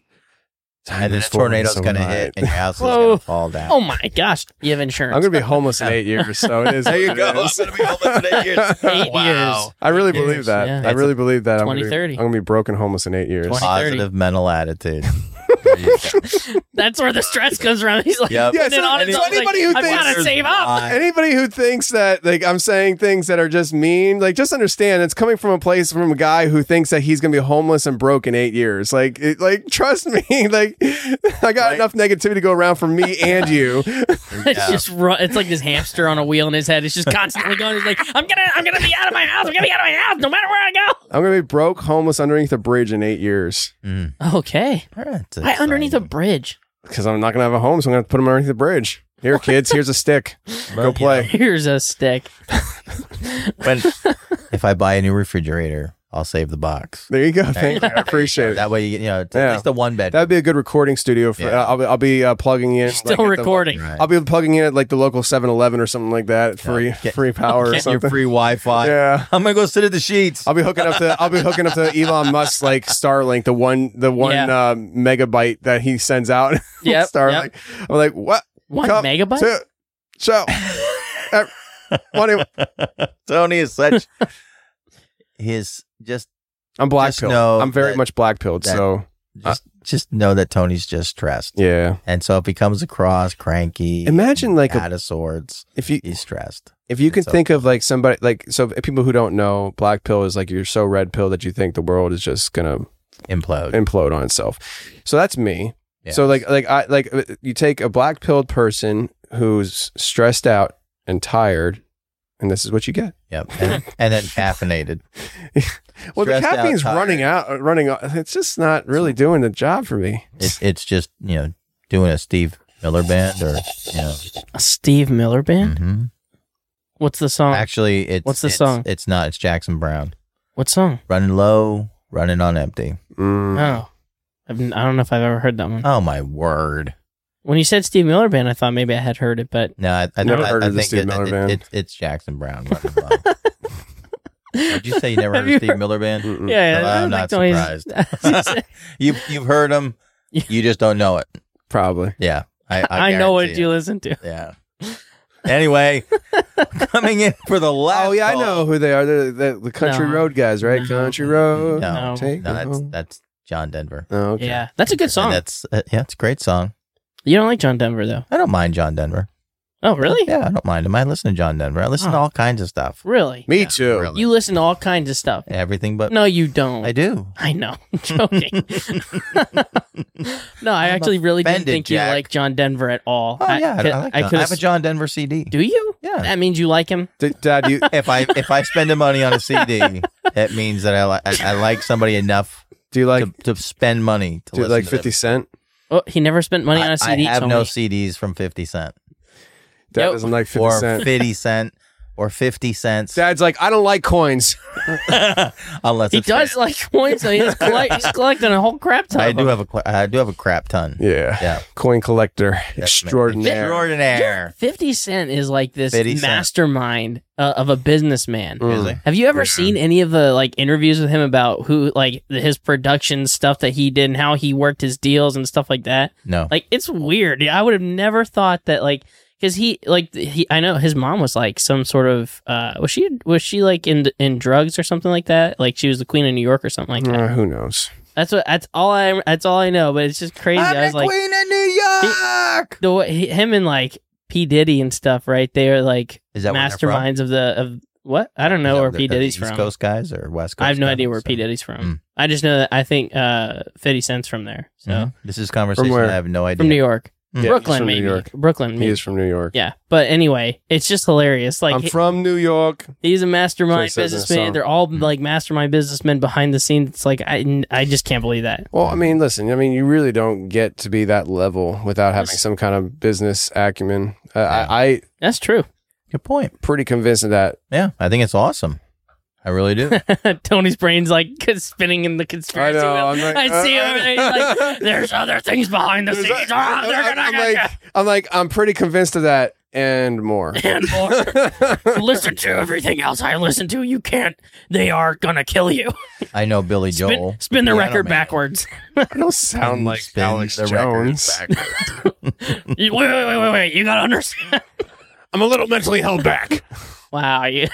Time And then moves a forward, tornado's so going to will I. hit, and your house is Whoa. going to fall down. Oh my gosh. You have insurance. I'm gonna be homeless in eight years. So it is. There you what it go. I'm is. going to be homeless in eight years. Eight wow. years. I really Eight believe years, that. yeah. I really believe that. I'm gonna, be, twenty thirty. I'm gonna be broken homeless in eight years. twenty Positive mental attitude. There you go. That's where the stress comes from. He's like, Yep. putting Yeah, it so- on so himself, anybody like, who I've thinks got to there's save up. I- Anybody who thinks that like I'm saying things that are just mean, like just understand it's coming from a place from a guy who thinks that he's gonna be homeless and broke in eight years. Like, it, like trust me, like I got Right. enough negativity to go around for me and you. It's Yeah. just ru- it's like this hamster on a wheel in his head. It's just constantly going. He's like, I'm gonna, I'm gonna be out of my house. I'm gonna be out of my house, no matter where I go. I'm gonna be broke, homeless underneath a bridge in eight years Mm. Okay, All right, that's why underneath a exciting. bridge? because I'm not gonna have a home, so I'm gonna put them underneath the bridge. Here, kids, here's a stick. Go play. Here's a stick. When, if I buy a new refrigerator, I'll save the box. There you go. Thank you. I appreciate it. That way, you, you know, it's Yeah. at least the one bed. That'd be a good recording studio. For, Yeah. uh, I'll be, I'll be uh, plugging in. Still like, at the- recording. Right. I'll be plugging in at like the local seven eleven or something like that. Free Get- free power or Get your something. free Wi-Fi. Yeah. I'm gonna go sit at the sheets. I'll be hooking up to I'll be hooking up to Elon Musk's like Starlink, the one the one Yeah. uh, megabyte that he sends out. Yep, Starlink. I'm like, what? One Come megabyte? to- So, uh, what- Tony is such his just I'm black Just pilled. know I'm very that- much black pilled. that- So just just know that Tony's just stressed. yeah. And so if he comes across cranky, Imagine like a, out of sorts, if you he's stressed. if you can So- think of like somebody like so people who don't know, black pill is like you're so red pill that you think the world is just gonna Implode. implode on itself. So that's me. Yeah. So like like I like uh, you take a black pilled person who's stressed out and tired, and this is what you get. Yep. And, and then caffeinated. Well, the Stressed out, caffeine's tired. running out, uh, running. out. It's just not really doing the job for me. It's it's just, you know, doing a Steve Miller band or, you know. A Steve Miller band? mhm. What's the song? Actually, it's What's the it's- song? It's not. It's Jackson Brown. What song? Running low, running on empty. Mm. Oh, I've, I don't know if I've ever heard that one. Oh my word! When you said Steve Miller band, I thought maybe I had heard it, but No, I, I, Never I, heard I of the think Steve it, Miller it- Band. it- it's Jackson Brown. Running low. Did you say you never Have heard you of Steve heard- Miller Band? Mm-mm. yeah, Well, I I'm like not Tony's- surprised. you've you've heard him. You just don't know it. Probably. Yeah, I I, I know what guarantee you it. listen to. Yeah. Anyway, coming in for the last. Oh yeah, I call. know who they are. They're the, the Country No. Road guys, right? No. Country Road. No, No. Take no, me that's home. that's John Denver. Oh, okay. Yeah, that's a good And song. that's uh, yeah, it's a great song. You don't like John Denver though? I don't mind John Denver. Oh, really? Yeah, I don't mind him. I listen to John Denver. I listen to Oh. all kinds of stuff. Really? Me Yeah, too. really. You listen to all kinds of stuff. Everything but No, you don't. I do. I know. I'm joking. No, I I'm actually really didn't offended, think you Jack. like John Denver at all. Oh yeah, I, I, like I John. I could've- have a John Denver C D. Do you? Yeah. That means you like him. D- Dad, you If I if I spend the money on a C D, that means that I li- I, I like somebody enough do you like to, to spend money to do you listen like to Fifty them. Cent? Oh, he never spent money on a C D. I, I have Tony. no C Ds from fifty Cent Dad Yep. doesn't like Fifty or Cent. fifty cent or fifty cents Dad's like, I don't like coins. unless He it's does like coins, so he's, collect, he's collecting a whole crap ton. I of do them. have a cl- I do have a crap ton. Yeah. Yeah. Coin collector That's extraordinaire. Extraordinaire. fifty Cent is like this fifty Cent. mastermind uh, of a businessman. Mm. Is he? Have you ever Yeah. seen any of the like interviews with him about who like his production stuff that he did and how he worked his deals and stuff like that? No. Like it's weird. I would have never thought that like because he like he I know his mom was like some sort of uh was she was she like in in drugs or something like that? Like she was the queen of New York or something like that. Uh, who knows? That's what that's all I that's all I know. But it's just crazy. I'm I was the like queen of New York. the way he- him and like P Diddy and stuff. Right? They are like Is that where they're from? masterminds of the of what I don't Is know that where the- P the Diddy's East from. Coast guys or West Coast? I have no guys? idea where So- P Diddy's from. Mm. I just know that I think uh, fifty Cent's from there. So Mhm. This is conversation. where? I have no idea. from New York, Mm. Yeah, Brooklyn, he's from New maybe York. Brooklyn. He Maybe. is from New York. Yeah, but anyway, it's just hilarious. Like I'm he- from New York. he's a mastermind That's what it says in the businessman. song. They're all like mastermind businessmen behind the scenes. It's like I, I just can't believe that. Well, I mean, listen. I mean, you really don't get to be that level without having Yes. some kind of business acumen. Uh, Yeah. I, I That's true. Good point. pretty convinced of that. Yeah, I think it's awesome. I really do. Tony's brain's like spinning in the conspiracy I know, wheel. I'm like, I see uh, him. And he's like, there's other things behind the There's scenes. a- Ah, they're I'm, gonna I'm get like, I'm like, I'm pretty convinced of that and more. ya. And more. Listen to everything else I listen to. You can't. They are gonna kill you. I know Billy Spin, Joel. spin the Piano record Man. backwards. I don't sound like Spin Alex the record Jones. backwards. You- wait, wait, wait, wait, wait. You gotta understand. I'm a little mentally held back. Wow. You,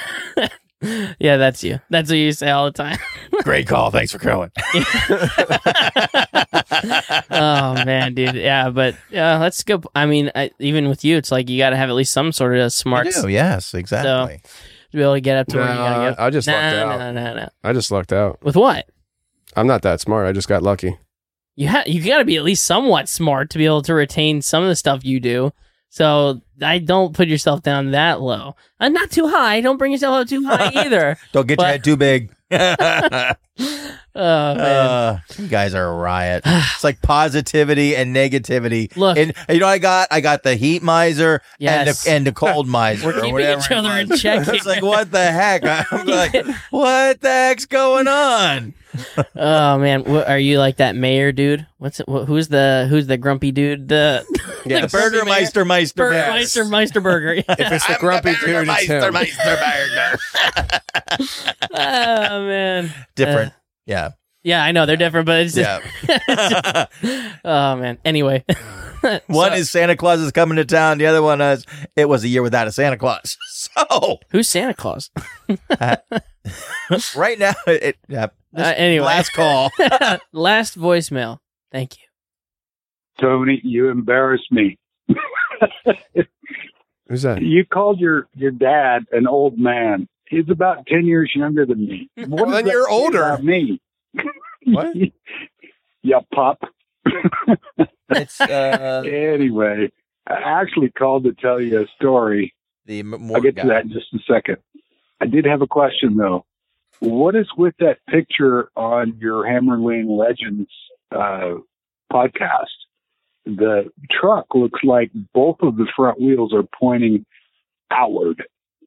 yeah, that's you. That's what you say all the time. Great call. Thanks for calling. Oh man, dude. Yeah, but yeah, let's go. I mean, I, even with you, it's like you got to have at least some sort of You smarts do, yes, exactly. to be able to get up to where you Nah, gotta go. I just nah, lucked out. No, no, no. I just lucked out. With what? I'm not that smart. I just got lucky. You ha- you got to be at least somewhat smart to be able to retain some of the stuff you do. So I don't put yourself down that low. Uh, not too high. Don't bring yourself up too high either. Don't get But- your head too big. Oh, man. Uh, you guys are a riot. It's like positivity and negativity. Look. And you know what I got? I got the heat miser Yes. and, the, and the cold miser. We're or keeping whatever each it other in was. check. It's like, what the heck? I'm like, what the heck's going on? Oh man, what, are you like that mayor dude? What's it? Wh- who's the who's the grumpy dude? The Yes. the grumpy mayor? Burgermeister Meister. Burger Yes. Meister Meisterburger. Yeah. If it's the I'm grumpy the dude, it's Burgermeister him. Meisterburger. Oh man, Different. Uh, yeah. yeah, I know they're different, but it's Yeah. oh man. Anyway, One So- is Santa Claus is coming to town. The other one is it was a year without a Santa Claus. So who's Santa Claus? right now, it, yeah, Uh, anyway, last call. last voicemail. Thank you. Tony, you embarrass me. Who's that? You called your, your dad an old man. He's about ten years younger than me. What Well, does then that you're say older. about me. What? Yeah, pup. It's uh, Anyway, I actually called to tell you a story. the M- I'll get to guy. that in just a second. I did have a question, though. What is with that picture on your Hammer Lane Legends uh, podcast? The truck looks like both of the front wheels are pointing outward.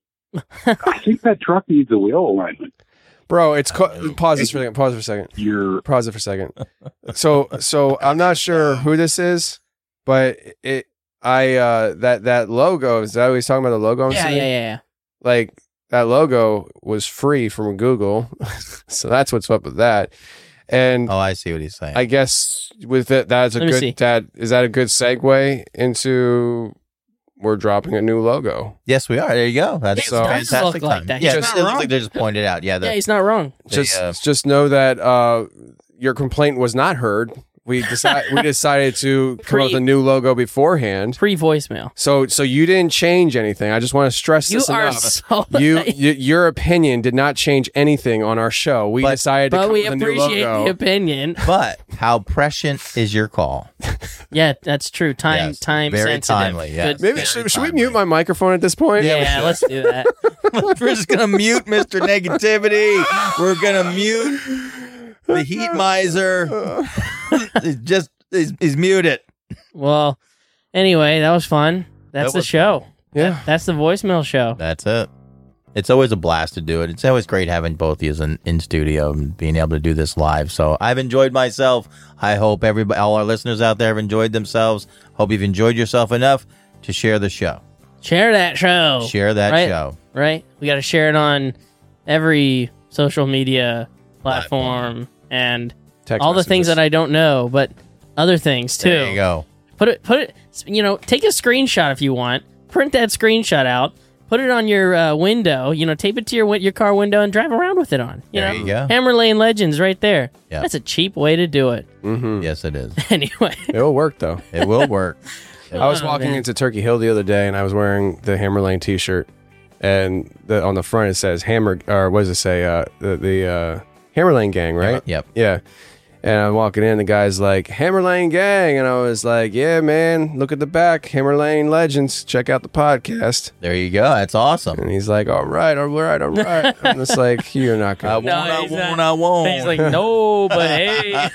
I think that truck needs a wheel alignment. Bro, it's co- pause this for a second. Pause it for a second. You're Pause it for a second. So, so I'm not sure who this is, but it, I, uh, that that logo is that what he's talking about? The logo? I'm Yeah, saying? yeah, yeah, yeah. Like that logo was free from Google, so that's what's up with that. And Oh, I see what he's saying. I guess with it, that's a Let me see. good. That is that a good segue into we're dropping a new logo. yes, we are. There you go. That's So- a Doesn't fantastic look like time. that. Yeah, He's it not looks wrong. like they just pointed out. Yeah, the, Yeah, he's not wrong. They, Just uh, just know that uh, your complaint was not heard. We decided we decided to come up with a new logo beforehand. Pre voicemail. So so you didn't change anything. I just want to stress You this are enough. so. you, you your opinion did not change anything on our show. We But- decided to But come we with a new appreciate logo. the opinion. but how prescient is your call? Yeah, that's true. Time, Yes, time very sensitive. timely, yes. Good- Maybe Very should, should we timely. mute my microphone at this point? Yeah, let's do that. We're just gonna mute Mister Negativity. We're gonna mute the heat miser. It's just he's, he's muted. Well, anyway, that was fun. That's That the was- show. Yeah. That's the voicemail show. That's it. It's always a blast to do it. It's always great having both of you in, in studio and being able to do this live. So I've enjoyed myself. I hope everybody, all our listeners out there have enjoyed themselves. Hope you've enjoyed yourself enough to share the show. Share that show. Share that Right? show. Right? We got to share it on every social media platform and Text all the things messages. that I don't know, but other things too. There you go. Put it, put it, you know, take a screenshot if you want. Print that screenshot out. Put it on your uh, window. You know, tape it to your win- your car window and drive around with it on. You There know, you go. Hammer Lane Legends right there. Yeah. That's a cheap way to do it. Mm-hmm. Yes, it is. Anyway, It will work though. It will work. I was Oh, walking man. into Turkey Hill the other day, and I was wearing the Hammer Lane T-shirt, and the, on the front it says Hammer, or what does it say? Uh, the the uh, Hammer Lane Gang, right? Yep. Yeah. And I'm walking in, the guy's like, Hammer Lane Gang. And I was like, yeah, man, look at the back. Hammer Lane Legends. Check out the podcast. There you go. That's awesome. And he's like, all right, all right, all right. I'm just like, you're not I going won't, to. I he's won't, not- I won't. he's like, no, but hey.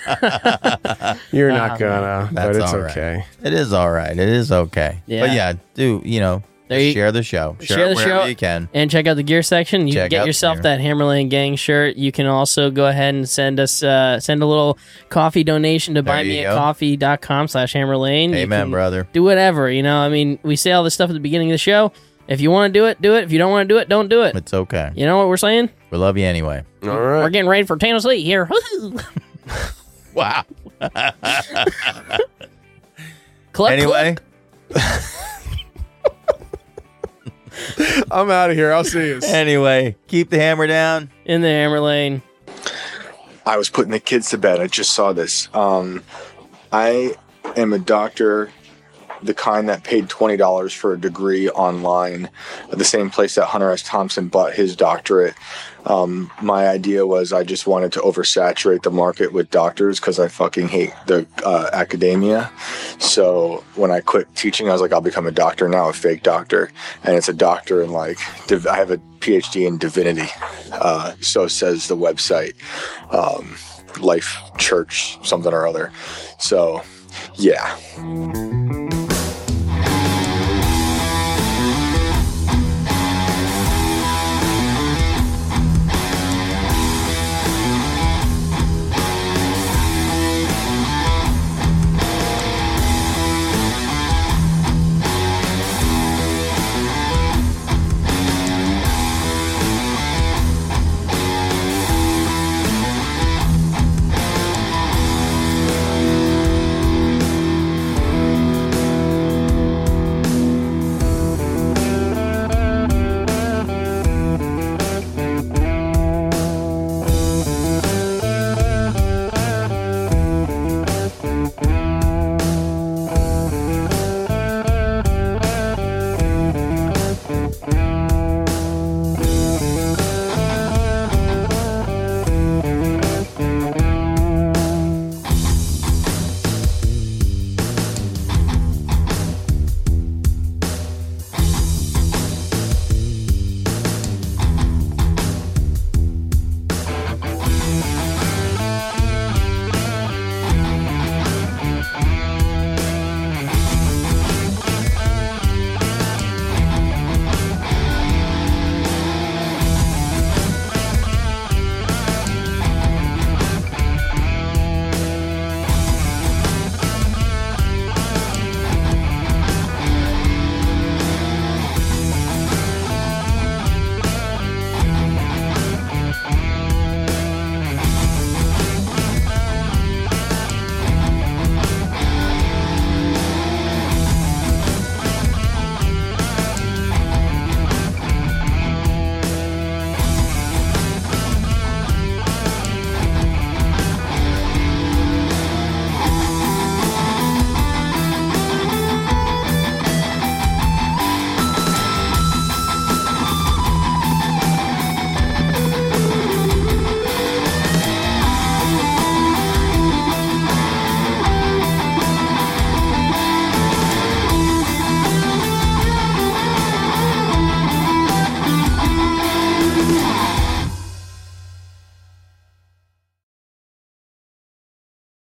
You're Ah, not going to. But That's it's all right. okay. It is all right. It is okay. Yeah. But yeah, do, you know, There you- share the show. Share it the wherever show. you can. And check out the gear section. You Check get out yourself gear. that Hammerlane Gang shirt. You can also go ahead and send us uh, send a little coffee donation to There you go. buymeacoffee.com slash Hammerlane. You Amen, can brother. Do whatever. You know, I mean, we say all this stuff at the beginning of the show. If you want to do it, do it. If you don't want to do it, don't do it. It's okay. You know what we're saying? We love you anyway. All We're right. getting ready for Tennessee here. Woo-hoo. Wow. Cluck, Anyway, I'm out of here. I'll see you. anyway, keep the hammer down. cluck, in the Hammerlane. I was putting the kids to bed. I just saw this. Um, I am a doctor the kind that paid twenty dollars for a degree online, the same place that Hunter S. Thompson bought his doctorate. Um, my idea was I just wanted to oversaturate the market with doctors because I fucking hate the uh, academia. So when I quit teaching, I was like, I'll become a doctor now, a fake doctor. And it's a doctor in like, div- I have a P H D in divinity. Uh, so says the website, um, Life Church, something or other. So, yeah.